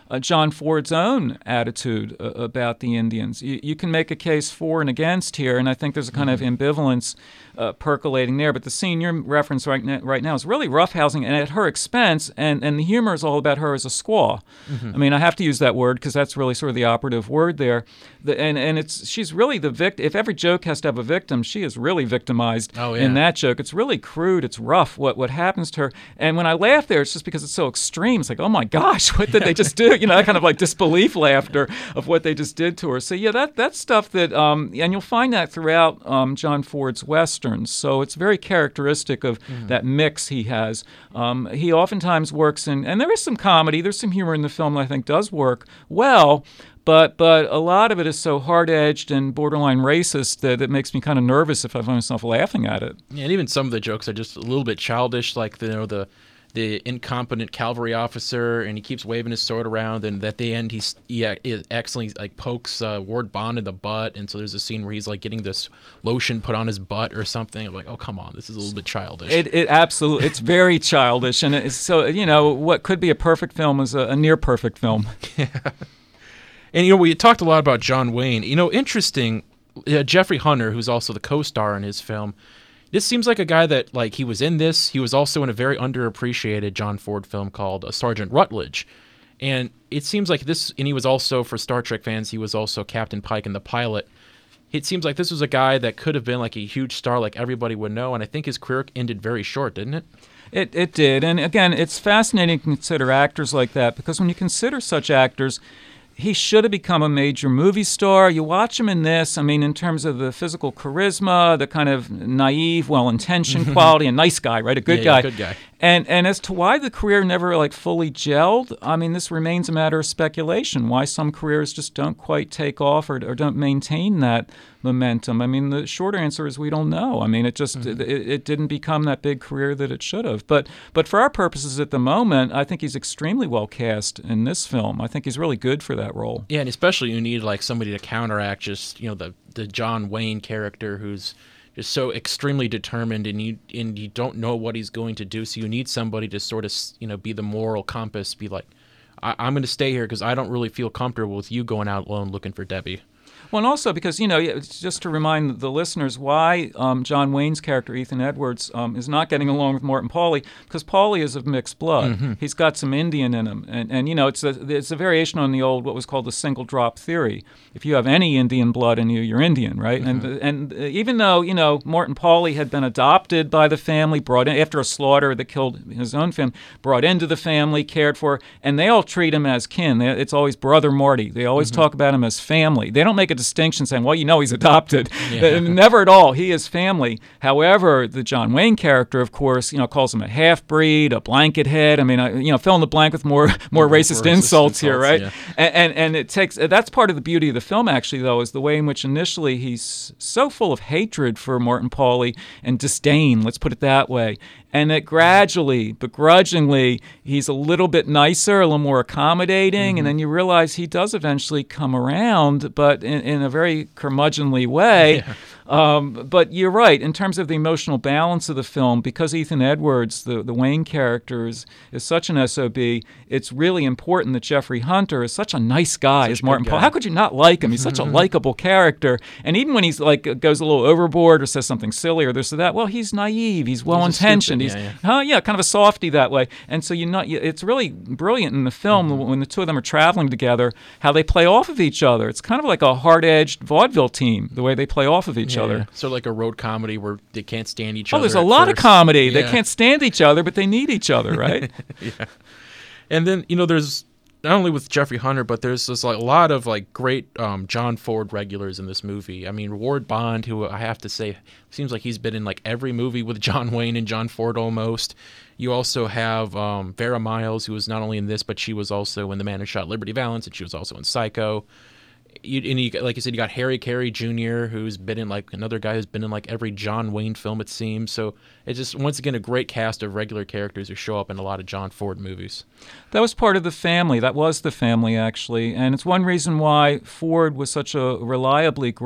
uh, John Ford's own attitude uh, about the Indians. You, you can make a case for and against here, and I think there's a kind mm-hmm. of ambivalence uh, percolating there. But the scene you're referencing right, na- right now is really roughhousing, and at her expense, and, and the humor is all about her as a squaw. Mm-hmm. I mean, I have to use that word because that's really sort of the operative word there. The, and and it's she's really the victim. If every joke has to have a victim, she is really victimized oh, yeah. in that joke. It's really crude. It's rough what, what happens to her. And when I laugh there, it's just because it's so extreme. It's like, oh my gosh, what did they just do? You know, that kind of like disbelief laughter of what they just did to her. So yeah, that that's stuff that, um, and you'll find that throughout um, John Ford's westerns. So it's very characteristic of mm. that mix he has. Um, he oftentimes works in, and there is some comedy, there's some humor in the film that I think does work well. But but a lot of it is so hard-edged and borderline racist that it makes me kind of nervous if I find myself laughing at it. Yeah, and even some of the jokes are just a little bit childish, like the, you know the the incompetent cavalry officer, and he keeps waving his sword around, and at the end he's, he accidentally like pokes uh, Ward Bond in the butt, and so there's a scene where he's like getting this lotion put on his butt or something. I'm like, oh come on, this is a little bit childish. It, it absolutely, it's very childish, and it's so you know what could be a perfect film is a, a near perfect film. Yeah. And, you know, we talked a lot about John Wayne. You know, interesting, uh, Jeffrey Hunter, who's also the co-star in his film, this seems like a guy that, like, he was in this. He was also in a very underappreciated John Ford film called uh, Sergeant Rutledge. And it seems like this, and he was also, for Star Trek fans, he was also Captain Pike in the pilot. It seems like this was a guy that could have been, like, a huge star like everybody would know, and I think his career ended very short, didn't it? It it did. And, again, it's fascinating to consider actors like that, because when you consider such actors, he should have become a major movie star. You watch him in this, I mean, in terms of the physical charisma, the kind of naive, well-intentioned quality, a nice guy, right? A good yeah, guy. Yeah, good guy. And and as to why the career never like fully gelled, I mean, this remains a matter of speculation. Why some careers just don't quite take off or, or don't maintain that momentum. I mean, the short answer is we don't know. I mean, it just mm-hmm. it, it didn't become that big career that it should have. But but for our purposes at the moment, I think he's extremely well cast in this film. I think he's really good for that role. Yeah, and especially you need like somebody to counteract just you know the the John Wayne character who's just so extremely determined, and you and you don't know what he's going to do. So you need somebody to sort of you know be the moral compass, be like, I- I'm going to stay here because I don't really feel comfortable with you going out alone looking for Debbie. Well, and also because, you know, just to remind the listeners why um, John Wayne's character, Ethan Edwards, um, is not getting along with Morton Pauly, because Pauly is of mixed blood. Mm-hmm. He's got some Indian in him. And, and you know, it's a, it's a variation on the old, what was called the single drop theory. If you have any Indian blood in you, you're Indian, right? Mm-hmm. And and uh, even though, you know, Morton Pauly had been adopted by the family, brought in after a slaughter that killed his own family, brought into the family, cared for, and they all treat him as kin. They, it's always Brother Marty. They always mm-hmm. talk about him as family. They don't make a distinction saying, well, you know he's adopted. Yeah. Never at all. He is family. However, the John Wayne character, of course, you know, calls him a half-breed, a blanket head. I mean, I, you know, fill in the blank with more more racist, racist insults, insults here, right? Yeah. And, and and it takes, that's part of the beauty of the film, actually, though, is the way in which initially he's so full of hatred for Morton Pauly and disdain, let's put it that way. And that gradually, begrudgingly, he's a little bit nicer, a little more accommodating, mm-hmm. and then you realize he does eventually come around, but in, in a very curmudgeonly way. Yeah. Um, but you're right, in terms of the emotional balance of the film, because Ethan Edwards, the, the Wayne character, is, is such an S O B, it's really important that Jeffrey Hunter is such a nice guy, such as Martin Pauly. How could you not like him? He's such a likable character. And even when he's like goes a little overboard or says something silly or this or that, well, he's naive, he's well-intentioned. He's, yeah, yeah. Uh, yeah, kind of a softy that way. And so you know, it's really brilliant in the film mm-hmm. when the two of them are traveling together, how they play off of each other. It's kind of like a hard-edged vaudeville team, the way they play off of each yeah, other. Yeah. So like a road comedy where they can't stand each oh, other. Oh, there's a lot first. of comedy. Yeah. They can't stand each other, but they need each other, right? Yeah. And then, you know, there's not only with Jeffrey Hunter, but there's just like a lot of like great um, John Ford regulars in this movie. I mean, Ward Bond, who I have to say seems like he's been in like every movie with John Wayne and John Ford almost. You also have um, Vera Miles, who was not only in this, but she was also in The Man Who Shot Liberty Valance, and she was also in Psycho. You, and you, like I said, you got Harry Carey Junior, who's been in like another guy who's been in like every John Wayne film, it seems. So it's just, once again, a great cast of regular characters who show up in a lot of John Ford movies. That was part of the family. That was the family, actually. And it's one reason why Ford was such a reliably great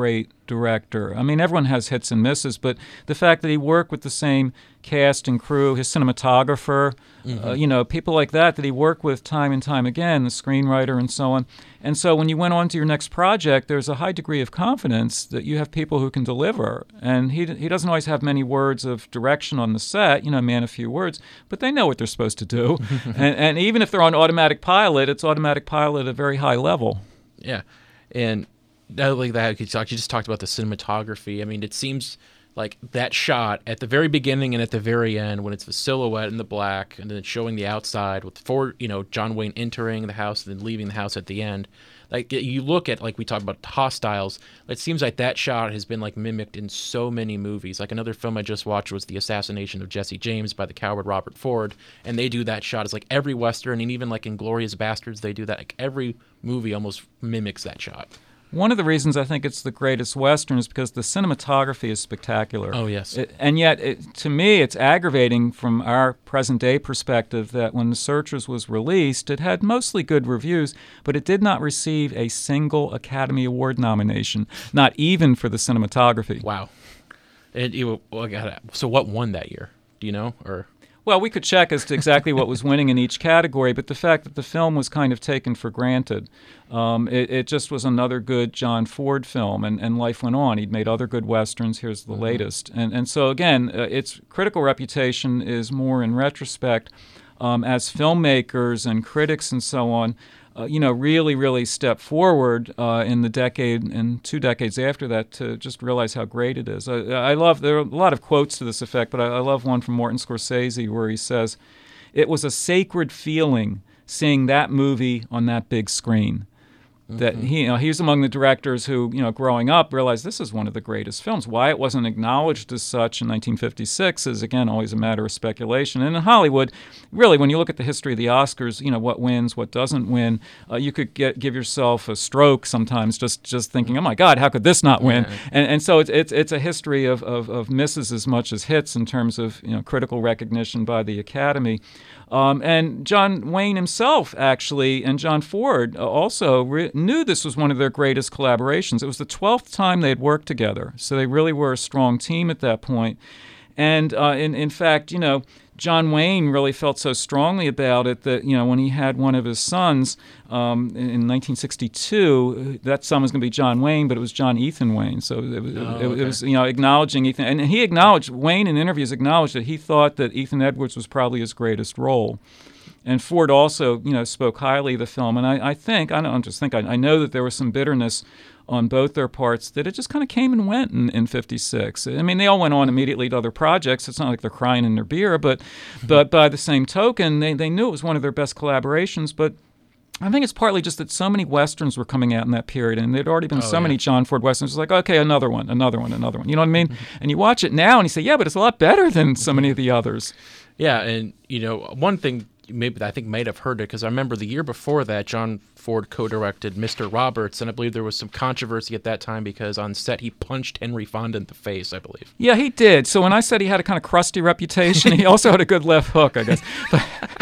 director. I mean, everyone has hits and misses, but the fact that he worked with the same cast and crew, his cinematographer, mm-hmm. uh, you know, people like that that he worked with time and time again, the screenwriter and so on. And so when you went on to your next project, there's a high degree of confidence that you have people who can deliver. And he he doesn't always have many words of direction on the set, you know, man, a few words, but they know what they're supposed to do. and, and even if they're on automatic pilot, it's automatic pilot at a very high level. Yeah. And not like that, you just talked about the cinematography. I mean, it seems like that shot at the very beginning and at the very end, when it's the silhouette in the black and then showing the outside with Ford, you know, John Wayne entering the house and then leaving the house at the end. Like, you look at, like we talked about Hostiles, it seems like that shot has been like mimicked in so many movies. Like, another film I just watched was The Assassination of Jesse James by the coward Robert Ford, and they do that shot. It's like every Western, and even like Inglourious Bastards, they do that. Like, every movie almost mimics that shot. One of the reasons I think it's the greatest Western is because the cinematography is spectacular. Oh, yes. It, and yet, it, to me, it's aggravating from our present-day perspective that when The Searchers was released, it had mostly good reviews, but it did not receive a single Academy Award nomination, not even for the cinematography. Wow. And you, well, God, so what won that year? Do you know? Or... Well, we could check as to exactly what was winning in each category, but the fact that the film was kind of taken for granted. Um, it, it just was another good John Ford film, and, and life went on. He'd made other good Westerns. Here's the mm-hmm. latest. And, and so, again, uh, its critical reputation is more in retrospect. Um, as filmmakers and critics and so on, Uh, you know, really, really step forward uh, in the decade and two decades after that to just realize how great it is. I, I love, there are a lot of quotes to this effect, but I, I love one from Martin Scorsese where he says, "It was a sacred feeling seeing that movie on that big screen." That he, you know, he was among the directors who, you know, growing up realized this is one of the greatest films. Why it wasn't acknowledged as such in nineteen fifty-six is, again, always a matter of speculation. And in Hollywood, really, when you look at the history of the Oscars, you know, what wins, what doesn't win, uh, you could get give yourself a stroke sometimes just, just thinking, oh, my God, how could this not win? Yeah. And and so it's it's, it's a history of, of, of misses as much as hits in terms of, you know, critical recognition by the Academy. Um, and John Wayne himself, actually, and John Ford also re- knew this was one of their greatest collaborations. It was the twelfth time they had worked together, so they really were a strong team at that point. And uh, in, in fact, you know, John Wayne really felt so strongly about it that, you know, when he had one of his sons um, in nineteen sixty-two, that son was going to be John Wayne, but it was John Ethan Wayne. So it was, oh, it, okay. it was, you know, acknowledging Ethan. And he acknowledged, Wayne in interviews acknowledged that he thought that Ethan Edwards was probably his greatest role. And Ford also, you know, spoke highly of the film. And I, I think, I don't just think, I, I know that there was some bitterness on both their parts, that it just kind of came and went in, in fifty-six. I mean, they all went on immediately to other projects. It's not like they're crying in their beer, but mm-hmm. but by the same token, they, they knew it was one of their best collaborations. But I think it's partly just that so many Westerns were coming out in that period, and there'd already been oh, so yeah. many John Ford Westerns. It was like, okay, another one, another one, another one. You know what I mean? Mm-hmm. And you watch it now, and you say, yeah, but it's a lot better than so many of the others. Yeah, and, you know, one thing maybe I think might have heard it, because I remember the year before that, John Ford co-directed Mister Roberts, and I believe there was some controversy at that time because on set he punched Henry Fonda in the face, I believe. Yeah, he did. So when I said he had a kind of crusty reputation, he also had a good left hook, I guess. But,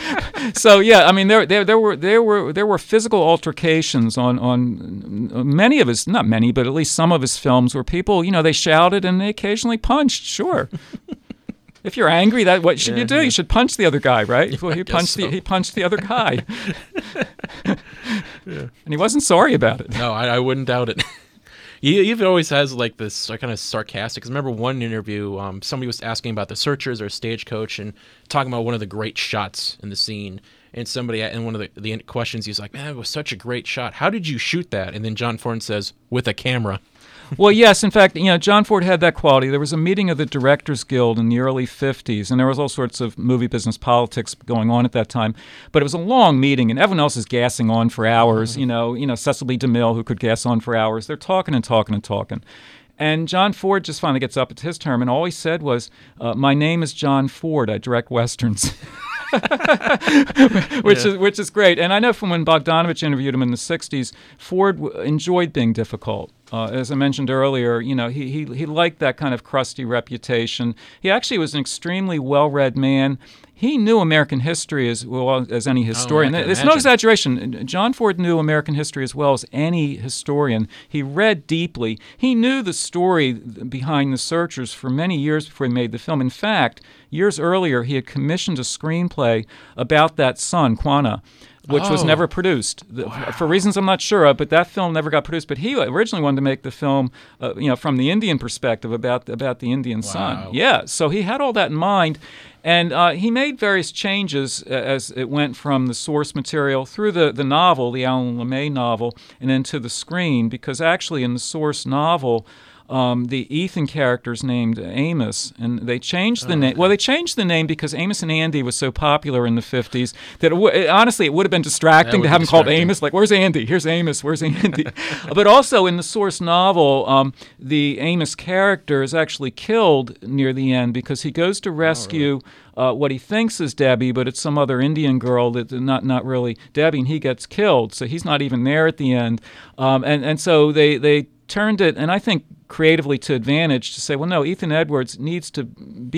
so yeah, I mean, there there there were there were there were physical altercations on on many of his, not many, but at least some of his films, where people, you know, they shouted and they occasionally punched. Sure. If you're angry, that what should yeah, you do? Yeah. You should punch the other guy, right? Well, he punched so. the he punched the other guy, yeah. And he wasn't sorry about it. No, I, I wouldn't doubt it. He even always has like this kind of sarcastic. Because I remember one interview, um, somebody was asking about The Searchers or Stagecoach, and talking about one of the great shots in the scene. And somebody, in one of the, the questions, he's like, "Man, it was such a great shot. How did you shoot that?" And then John Ford says, "With a camera." Well, yes. In fact, you know, John Ford had that quality. There was a meeting of the Directors Guild in the early fifties, and there was all sorts of movie business politics going on at that time. But it was a long meeting, and everyone else is gassing on for hours. Mm-hmm. You know, you know, Cecil B. DeMille, who could gas on for hours. They're talking and talking and talking. And John Ford just finally gets up. It's his term, and all he said was, uh, "My name is John Ford. I direct Westerns." which yeah. is which is great. And I know from when Bogdanovich interviewed him in the sixties, Ford w- enjoyed being difficult. Uh, as I mentioned earlier, you know, he, he he liked that kind of crusty reputation. He actually was an extremely well-read man. He knew American history as well as any historian. Oh, I can It's no imagine. exaggeration. John Ford knew American history as well as any historian. He read deeply. He knew the story behind The Searchers for many years before he made the film. In fact, years earlier, he had commissioned a screenplay about that son, Quanah, which was Oh. never produced The- for reasons I'm not sure of. But that film never got produced. But he originally wanted to make the film, uh, you know, from the Indian perspective about about the Indian son. Wow. Yeah, so he had all that in mind, and uh, he made various changes uh, as it went from the source material through the the novel, the Alan LeMay novel, and then to the screen. Because actually, in the source novel, Um, the Ethan character's named Amos, and they changed the Oh, name. okay. Well, they changed the name because Amos and Andy was so popular in the fifties that it w- it, honestly it would have been distracting That to would have be him called distracting. Amos. Like, where's Andy? Here's Amos. Where's Andy? But also in the source novel, um, the Amos character is actually killed near the end because he goes to rescue uh, what he thinks is Debbie, but it's some other Indian girl that not not really Debbie, and he gets killed. So he's not even there at the end, um, and and so they they turned it, and I think creatively to advantage, to say, well, no, Ethan Edwards needs to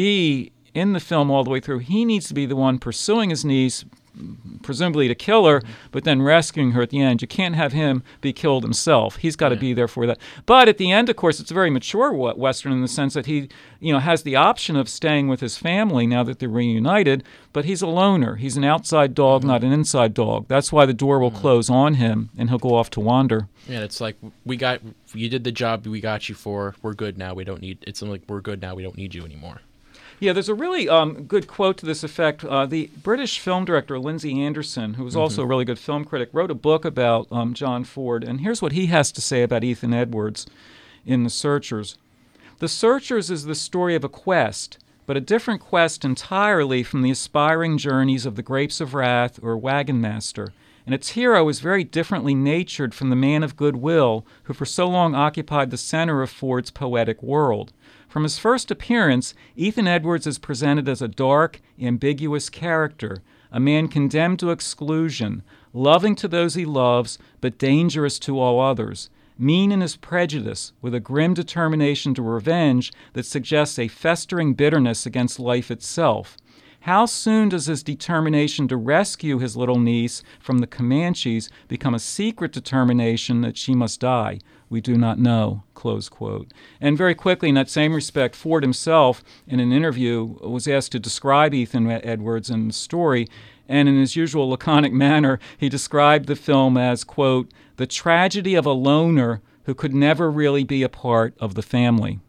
be in the film all the way through. He needs to be the one pursuing his niece, presumably to kill her, but then rescuing her at the end. You can't have him be killed himself. He's got to Yeah. be there for that. But at the end, of course, it's a very mature wa- Western in the sense that he, you know, has the option of staying with his family now that they're reunited, but he's a loner. He's an outside dog, not an inside dog. That's why the door will close on him, and he'll go off to wander. Yeah, it's like we got you did the job we got you for. We're good now. We don't need. It's like we're good now. We don't need you anymore. Yeah, there's a really um, good quote to this effect. Uh, the British film director Lindsay Anderson, who was also a really good film critic, wrote a book about um, John Ford, and here's what he has to say about Ethan Edwards in The Searchers. The Searchers is the story of a quest, but a different quest entirely from the aspiring journeys of the Grapes of Wrath or Wagon Master. And its hero is very differently natured from the man of goodwill who for so long occupied the center of Ford's poetic world. From his first appearance, Ethan Edwards is presented as a dark, ambiguous character, a man condemned to exclusion, loving to those he loves, but dangerous to all others, mean in his prejudice, with a grim determination to revenge that suggests a festering bitterness against life itself. How soon does his determination to rescue his little niece from the Comanches become a secret determination that she must die? We do not know, close quote. And very quickly, in that same respect, Ford himself, in an interview, was asked to describe Ethan Edwards in the story, and in his usual laconic manner, he described the film as, quote, the tragedy of a loner who could never really be a part of the family.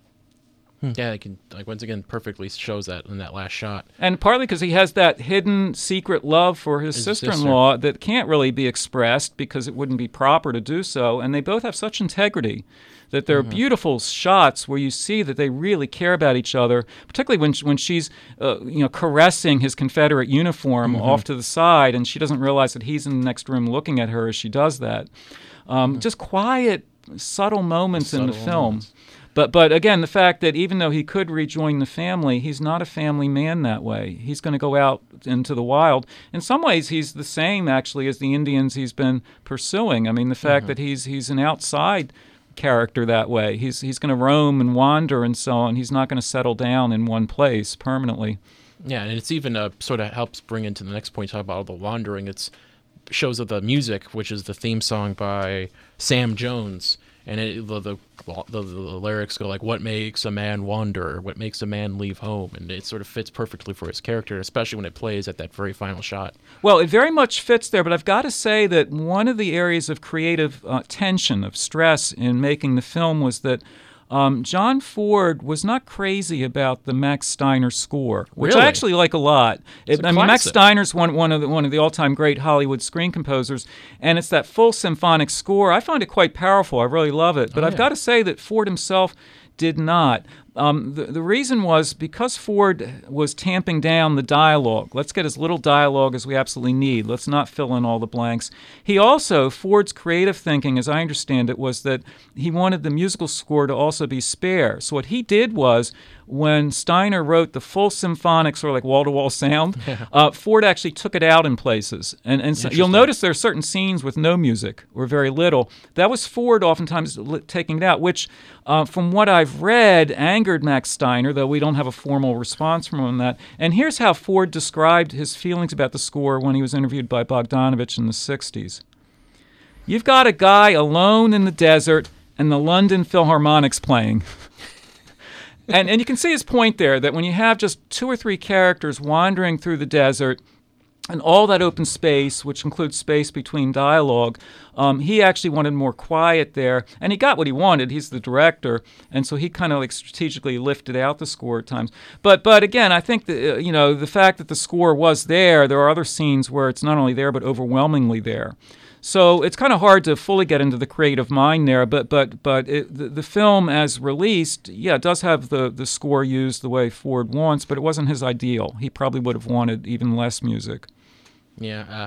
Yeah, it can like once again perfectly shows that in that last shot. And partly because he has that hidden secret love for his, His sister-in-law that can't really be expressed because it wouldn't be proper to do so. And they both have such integrity that there are beautiful shots where you see that they really care about each other, particularly when when she's uh, you know caressing his Confederate uniform off to the side, and she doesn't realize that he's in the next room looking at her as she does that. Um, Just quiet, subtle moments in the Subtle film. moments. But but again, the fact that even though he could rejoin the family, he's not a family man that way. He's going to go out into the wild. In some ways, he's the same actually as the Indians he's been pursuing. I mean, the fact that he's he's an outside character that way. He's he's going to roam and wander and so on. He's not going to settle down in one place permanently. Yeah, and it's even uh, sort of helps bring into the next point, talk about all the wandering. It's shows of the music, which is the theme song by Sam Jones, and it, the, the, the the lyrics go like, "What makes a man wander? What makes a man leave home?" And it sort of fits perfectly for his character, especially when it plays at that very final shot. Well, it very much fits there, but I've got to say that one of the areas of creative uh, tension, of stress in making the film was that um, John Ford was not crazy about the Max Steiner score, which Really? I actually like a lot. It's It, a I mean, Max classic. Steiner's one, one of the, one of the all-time great Hollywood screen composers, and it's that full symphonic score. I find it quite powerful. I really love it. But Oh, I've yeah. got to say that Ford himself did not. Um, the, the reason was because Ford was tamping down the dialogue. Let's get as little dialogue as we absolutely need. Let's not fill in all the blanks. He also, Ford's creative thinking, as I understand it, was that he wanted the musical score to also be spare. So what he did was, when Steiner wrote the full symphonic, sort of like wall-to-wall sound, uh, Ford actually took it out in places. And, and so you'll notice there are certain scenes with no music or very little. That was Ford oftentimes li- taking it out, which, uh, from what I've read, angered Max Steiner, though we don't have a formal response from him on that. And here's how Ford described his feelings about the score when he was interviewed by Bogdanovich in the sixties. You've got a guy alone in the desert and the London Philharmonic's playing. and and you can see his point there, that when you have just two or three characters wandering through the desert and all that open space, which includes space between dialogue, um, he actually wanted more quiet there. And he got what he wanted. He's the director. And so he kind of like strategically lifted out the score at times. But but again, I think that, uh, you know, the fact that the score was there, there are other scenes where it's not only there, but overwhelmingly there. So it's kind of hard to fully get into the creative mind there, but but but it, the, the film as released, yeah, it does have the, the score used the way Ford wants, but it wasn't his ideal. He probably would have wanted even less music. Yeah, uh,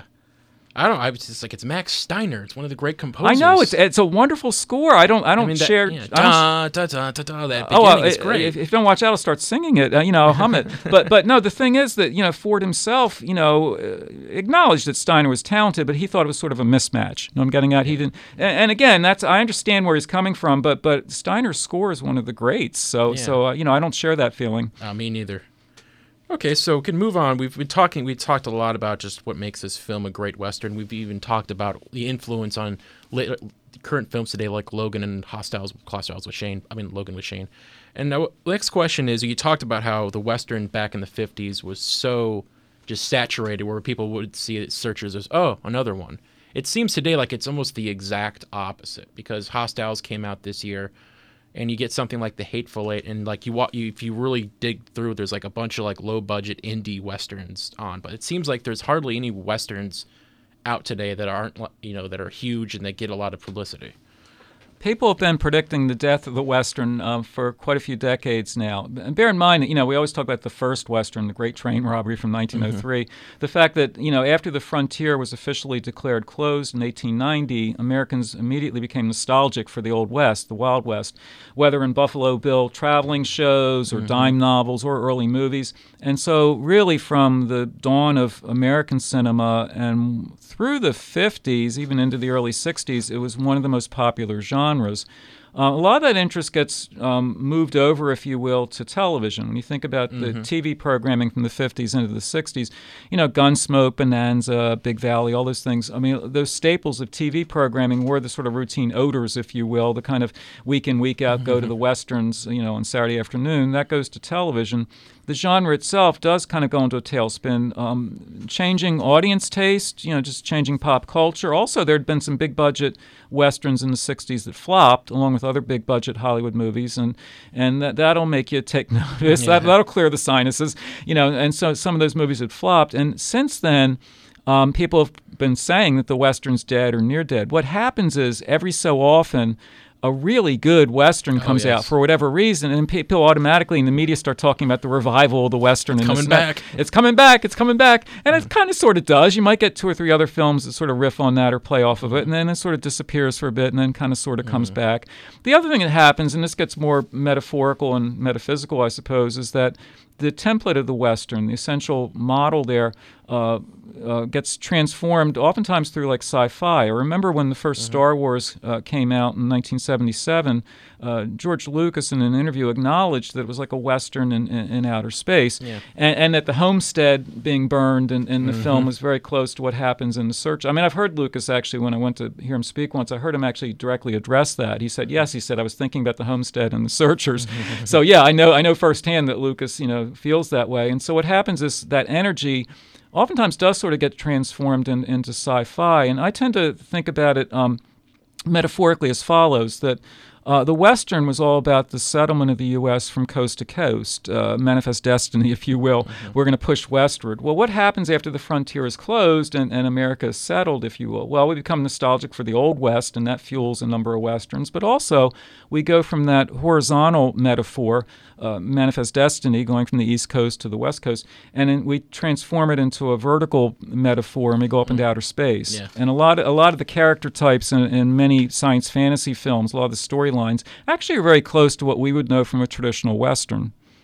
I don't. I was just like, it's Max Steiner. It's one of the great composers. I know it's it's a wonderful score. I don't I don't I mean, that, share. Yeah, I don't, da, da, da, da, da, that oh, beginning uh, is great. If, if you don't watch out, I'll start singing it. Uh, you know, I'll hum it. But but no, the thing is that, you know, Ford himself, you know, uh, acknowledged that Steiner was talented, but he thought it was sort of a mismatch. You know what I'm getting at? He didn't. And, and again, that's I understand where he's coming from, but but Steiner's score is one of the greats. So Yeah. so uh, you know, I don't share that feeling. Uh, me neither. Okay, so we can move on. We've been talking. We talked a lot about just what makes this film a great Western. We've even talked about the influence on later, current films today, like Logan and Hostiles, Hostiles with Shane. I mean, Logan with Shane. And now, the next question is: you talked about how the Western back in the fifties was so just saturated, where people would see it searchers as, oh, another one. It seems today like it's almost the exact opposite, because Hostiles came out this year. And you get something like The Hateful Eight, and like you, you, if you really dig through, there's like a bunch of like low budget indie westerns on. But it seems like there's hardly any westerns out today that aren't, you know, that are huge and that get a lot of publicity. People have been predicting the death of the Western uh, for quite a few decades now. And bear in mind that, you know, we always talk about the first Western, the Great Train Robbery from nineteen oh three. Mm-hmm. The fact that, you know, after the frontier was officially declared closed in eighteen ninety, Americans immediately became nostalgic for the Old West, the Wild West, whether in Buffalo Bill traveling shows or mm-hmm. dime novels or early movies. And so really from the dawn of American cinema and through the fifties, even into the early sixties, it was one of the most popular genres. Uh, a lot of that interest gets um, moved over, if you will, to television. When you think about mm-hmm. the T V programming from the fifties into the sixties, you know, Gunsmoke, Bonanza, Big Valley, all those things. I mean, those staples of T V programming were the sort of routine odors, if you will, the kind of week in, week out, mm-hmm. go to the Westerns, you know, on Saturday afternoon. That goes to television. The genre itself does kind of go into a tailspin, um, changing audience taste, you know, just changing pop culture. Also, there had been some big-budget Westerns in the sixties that flopped, along with other big-budget Hollywood movies, and and that, that'll make you take notice. Yeah. That, that'll clear the sinuses, you know, and so some of those movies had flopped. And since then, um, people have been saying that the Western's dead or near dead. What happens is, every so often, a really good Western comes oh, yes. out for whatever reason, and people automatically in the media start talking about the revival of the Western. It's and coming back. It's coming back. It's coming back. And mm. it kind of sort of does. You might get two or three other films that sort of riff on that or play off of it, and then it sort of disappears for a bit and then kind of sort of comes mm. back. The other thing that happens, and this gets more metaphorical and metaphysical, I suppose, is that the template of the Western, the essential model there, uh, uh, gets transformed oftentimes through like sci-fi. I remember when the first mm-hmm. Star Wars uh, came out in nineteen seventy-seven, uh, George Lucas in an interview acknowledged that it was like a Western in, in, in outer space, yeah. and, and that the homestead being burned in, in the mm-hmm. film was very close to what happens in The Search. I mean, I've heard Lucas actually, when I went to hear him speak once, I heard him actually directly address that. He said, yes, he said, I was thinking about the homestead and The Searchers. So yeah, I know I know firsthand that Lucas, you know, feels that way. And so what happens is that energy oftentimes does sort of get transformed in, into sci-fi. And I tend to think about it um, metaphorically as follows, that Uh, the Western was all about the settlement of the U S from coast to coast, uh, manifest destiny, if you will. Mm-hmm. We're going to push westward. Well, what happens after the frontier is closed and, and America is settled, if you will? Well, we become nostalgic for the Old West, and that fuels a number of Westerns. But also, we go from that horizontal metaphor, uh, manifest destiny, going from the East Coast to the West Coast, and then we transform it into a vertical metaphor, and we go up mm-hmm. into outer space. Yeah. And a lot, of, a lot of the character types in, in many science fantasy films, a lot of the story lines actually are very close to what we would know from a traditional Western.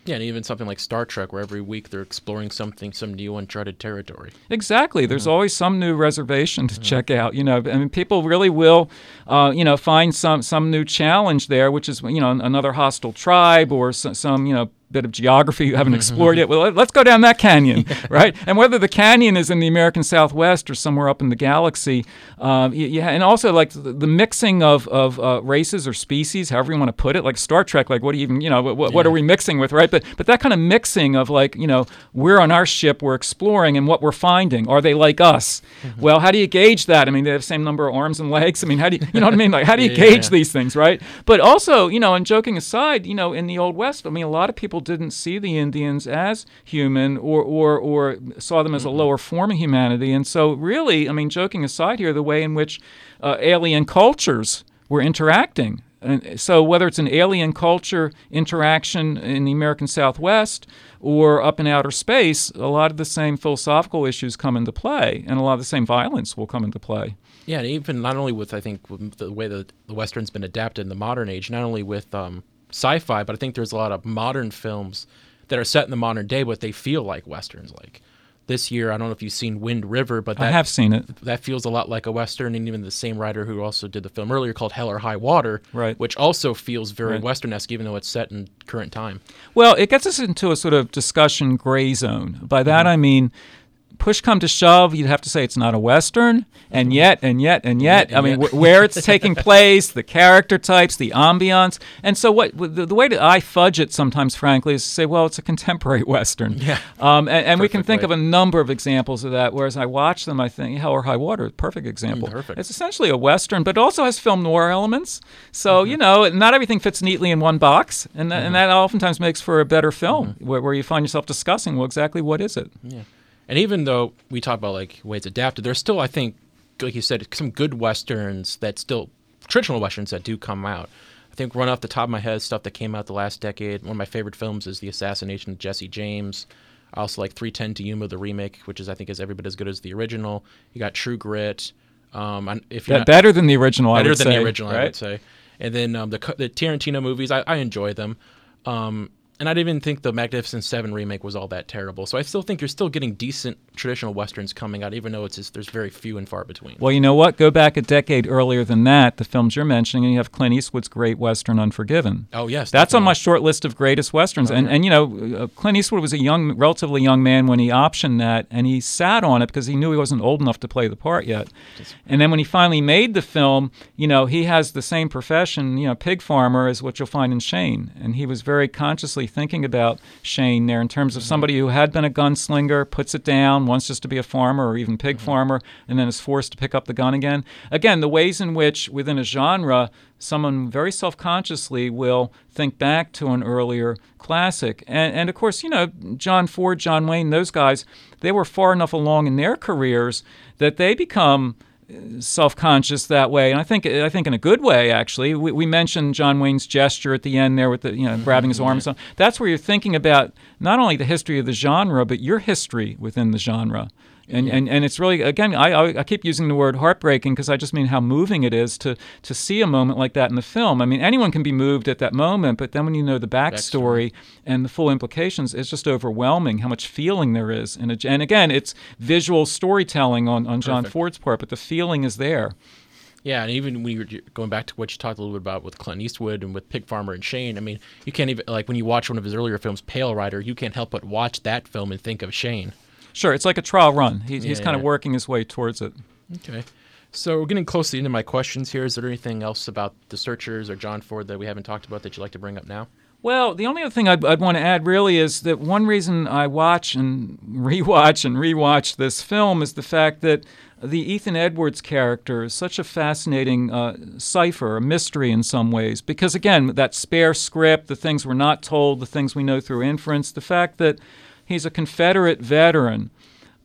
Yeah, and even something like Star Trek, where every week they're exploring something, some new uncharted territory. Exactly. There's Mm-hmm. always some new reservation to mm-hmm. check out. You know, I mean, people really will, uh, you know, find some some new challenge there, which is, you know, another hostile tribe or some, some you know, bit of geography you haven't explored yet. Well, let's go down that canyon, yeah. right? And whether the canyon is in the American Southwest or somewhere up in the galaxy, um, yeah, and also like the, the mixing of of uh, races or species, however you want to put it, like Star Trek, like what do you even, you know, what, what yeah. are we mixing with, right? But but that kind of mixing of like, you know, we're on our ship, we're exploring, and what we're finding, are they like us? Mm-hmm. Well, how do you gauge that? I mean, they have the same number of arms and legs. I mean, how do you, you know what I mean? Like, how do you yeah, gauge yeah. these things, right? But also, you know, and joking aside, you know, in the Old West, I mean, a lot of people didn't see the Indians as human or or or saw them as a lower form of humanity. And so really, I mean, joking aside here, the way in which uh, alien cultures were interacting. And so whether it's an alien culture interaction in the American Southwest or up in outer space, a lot of the same philosophical issues come into play, and a lot of the same violence will come into play. Yeah, and even not only with, I think, with the way that the Western's been adapted in the modern age, not only with um, sci-fi, but I think there's a lot of modern films that are set in the modern day, but they feel like Westerns. Like this year, I don't know if you've seen Wind River, but that, I have seen it. That feels a lot like a Western, and even the same writer who also did the film earlier called Hell or High Water, right. which also feels very right. Western-esque, even though it's set in current time. Well, it gets us into a sort of discussion gray zone. By that Mm-hmm. I mean, push come to shove, you'd have to say it's not a Western, and yet, and yet, and yet, and I mean, yet. w- where it's taking place, the character types, the ambiance, and so what, the, the way that I fudge it sometimes, frankly, is to say, well, it's a contemporary Western. Yeah. Um, and and we can Perfect think way. of a number of examples of that, whereas I watch them, I think, Hell or High Water, perfect example. Mm, perfect. It's essentially a Western, but it also has film noir elements, so, Mm-hmm. you know, not everything fits neatly in one box, and, th- Mm-hmm. and that oftentimes makes for a better film, mm-hmm. where, where you find yourself discussing, well, exactly what is it? Yeah. And even though we talk about like ways adapted, there's still, I think, like you said, some good Westerns that still, traditional Westerns that do come out. I think run off the top of my head, stuff that came out the last decade. One of my favorite films is The Assassination of Jesse James. I also like three ten to Yuma, the remake, which is I think is every bit as good as the original. You got True Grit. Um, and if you're Be- not, better than the original, I better would than say, the original, right? I would say. And then um, the the Tarantino movies, I, I enjoy them. Um, And I didn't even think the Magnificent Seven remake was all that terrible. So I still think you're still getting decent traditional Westerns coming out, even though it's just, there's very few and far between. Well, you know what? Go back a decade earlier than that, the films you're mentioning, and you have Clint Eastwood's great Western Unforgiven. Oh, yes. That's definitely. on my short list of greatest Westerns. Okay. And, and, you know, uh, Clint Eastwood was a young, relatively young man when he optioned that, and he sat on it because he knew he wasn't old enough to play the part yet. And then when he finally made the film, you know, he has the same profession, you know, pig farmer, as what you'll find in Shane. And he was very consciously thinking about Shane there in terms of somebody who had been a gunslinger, puts it down, wants just to be a farmer or even pig mm-hmm. farmer, and then is forced to pick up the gun again. Again, the ways in which within a genre someone very self-consciously will think back to an earlier classic. And, and of course, you know, John Ford, John Wayne, those guys, they were far enough along in their careers that they become self-conscious that way, and I think I think in a good way, actually. We, we mentioned John Wayne's gesture at the end there with the, you know, mm-hmm. grabbing his arms. That's where you're thinking about not only the history of the genre, but your history within the genre. And, yeah. and and it's really, again, I, I I keep using the word heartbreaking because I just mean how moving it is to to see a moment like that in the film. I mean, anyone can be moved at that moment, but then when you know the backstory, backstory. and the full implications, it's just overwhelming how much feeling there is. And, a, and again, it's visual storytelling on, on John Perfect. Ford's part, but the feeling is there. Yeah, and even when you're going back to what you talked a little bit about with Clint Eastwood and with Pig Farmer and Shane, I mean, you can't even, like when you watch one of his earlier films, Pale Rider, you can't help but watch that film and think of Shane. Sure, it's like a trial run. He, yeah, he's kind yeah. of working his way towards it. Okay. So we're getting close to the end of my questions here. Is there anything else about The Searchers or John Ford that we haven't talked about that you'd like to bring up now? Well, the only other thing I'd, I'd want to add really is that one reason I watch and rewatch and rewatch this film is the fact that the Ethan Edwards character is such a fascinating uh, cipher, a mystery in some ways. Because, again, that spare script, the things we're not told, the things we know through inference, the fact that he's a Confederate veteran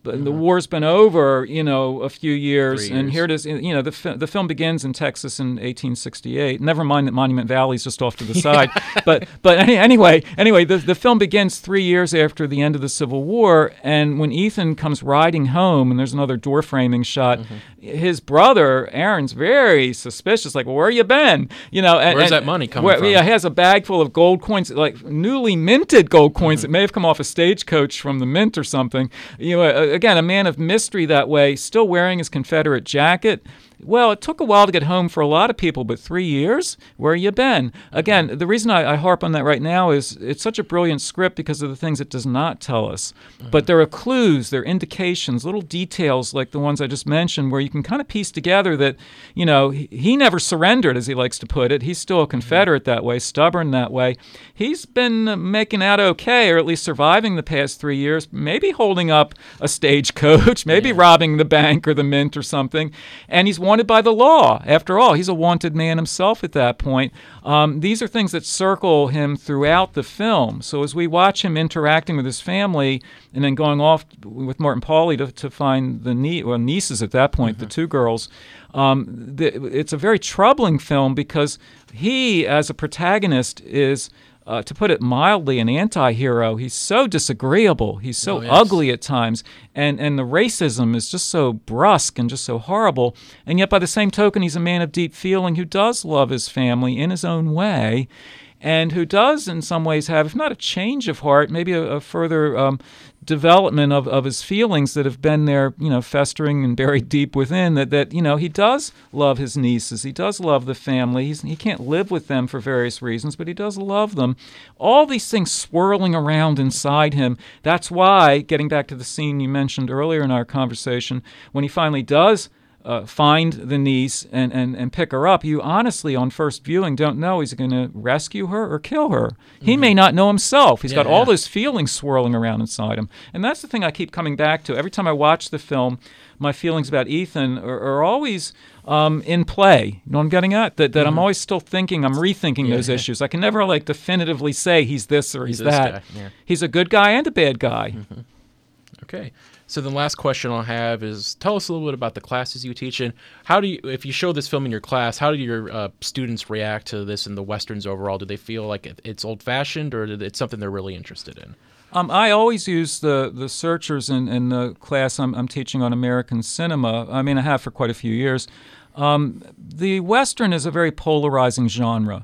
but mm-hmm. the war's been over, you know, a few years, Three and years. here it is. You know, the fi- the film begins in Texas in eighteen sixty-eight. Never mind that Monument Valley's just off to the side. but but any, anyway, anyway, the the film begins three years after the end of the Civil War, and when Ethan comes riding home, and there's another door framing shot, mm-hmm. his brother Aaron's very suspicious. Like, well, where you been? You know, and, where's and, that money coming where, from? Yeah, he has a bag full of gold coins, like newly minted gold coins Mm-hmm. that may have come off a stagecoach from the mint or something. You know, again, a man of mystery that way, still wearing his Confederate jacket. Well, it took a while to get home for a lot of people, but three years? Where you been? Again, the reason I, I harp on that right now is it's such a brilliant script because of the things it does not tell us. Mm-hmm. But there are clues, there are indications, little details like the ones I just mentioned where you can kind of piece together that, you know, he, he never surrendered, as he likes to put it. He's still a Confederate that way, stubborn that way. He's been making out okay, or at least surviving the past three years, maybe holding up a stagecoach, maybe yeah. robbing the bank or the mint or something. And he's wanted by the law. After all, he's a wanted man himself at that point. Um, these are things that circle him throughout the film. So as we watch him interacting with his family and then going off with Martin Pauly to, to find the nie- well, nieces at that point, mm-hmm. the two girls, um, the, it's a very troubling film because he, as a protagonist, is... Uh, to put it mildly, an anti-hero. He's so disagreeable. He's so oh, yes. ugly at times. And and the racism is just so brusque and just so horrible. And yet by the same token, he's a man of deep feeling who does love his family in his own way and who does in some ways have, if not a change of heart, maybe a, a further um, development of, of his feelings that have been there, you know, festering and buried deep within, that, that you know, he does love his nieces. He does love the family. He's, he can't live with them for various reasons, but he does love them. All these things swirling around inside him. That's why, getting back to the scene you mentioned earlier in our conversation, when he finally does Uh, find the niece and, and, and pick her up, you honestly, on first viewing, don't know is he going to rescue her or kill her. Mm-hmm. He may not know himself. He's yeah, got all yeah. those feelings swirling around inside him. And that's the thing I keep coming back to. Every time I watch the film, my feelings about Ethan are, are always um, in play. You know what I'm getting at? That, that mm-hmm. I'm always still thinking, I'm rethinking yeah, those yeah. issues. I can never like definitively say he's this or he's, he's that. Yeah. He's a good guy and a bad guy. Mm-hmm. Okay. So the last question I'll have is, tell us a little bit about the classes you teach, and how do you, if you show this film in your class, how do your uh, students react to this in the Westerns overall? Do they feel like it, it's old-fashioned, or it's something they're really interested in? Um, I always use the, the searchers in, in the class I'm, I'm teaching on American cinema. I mean, I have for quite a few years. Um, the Western is a very polarizing genre.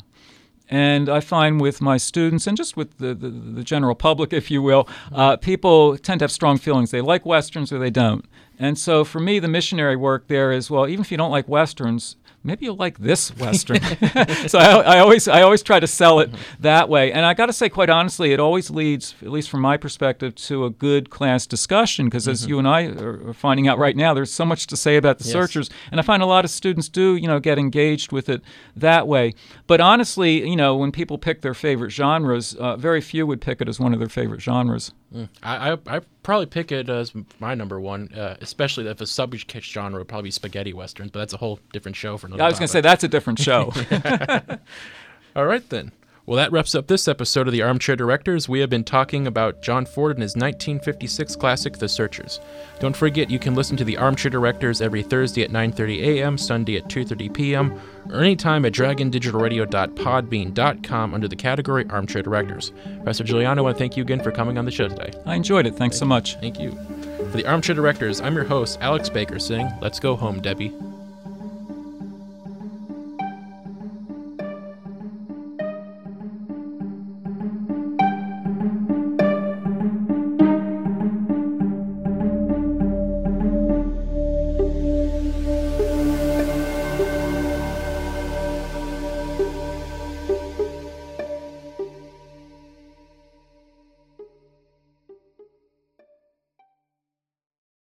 And I find with my students and just with the, the, the general public, if you will, uh, people tend to have strong feelings. They like Westerns or they don't. And so for me, the missionary work there is, well, even if you don't like Westerns, maybe you'll like this Western. So I, I always I always try to sell it that way. And I got to say, quite honestly, it always leads, at least from my perspective, to a good class discussion because mm-hmm. as you and I are finding out right now, there's so much to say about the yes. searchers. And I find a lot of students do, you know, get engaged with it that way. But honestly, you know, when people pick their favorite genres, uh, very few would pick it as one of their favorite genres. Mm. I, I I probably pick it as my number one, uh, especially if a subject genre would probably be spaghetti westerns, but that's a whole different show for another I was going to say that's a different show. All right, then. Well, that wraps up this episode of The Armchair Directors. We have been talking about John Ford and his nineteen fifty-six classic, The Searchers. Don't forget, you can listen to The Armchair Directors every Thursday at nine thirty a.m., Sunday at two thirty p.m., or anytime at dragon digital radio dot podbean dot com under the category Armchair Directors. Professor Giuliano, I want to thank you again for coming on the show today. I enjoyed it. Thanks thank so much. Thank you. For The Armchair Directors, I'm your host, Alex Baker, saying, let's go home, Debbie.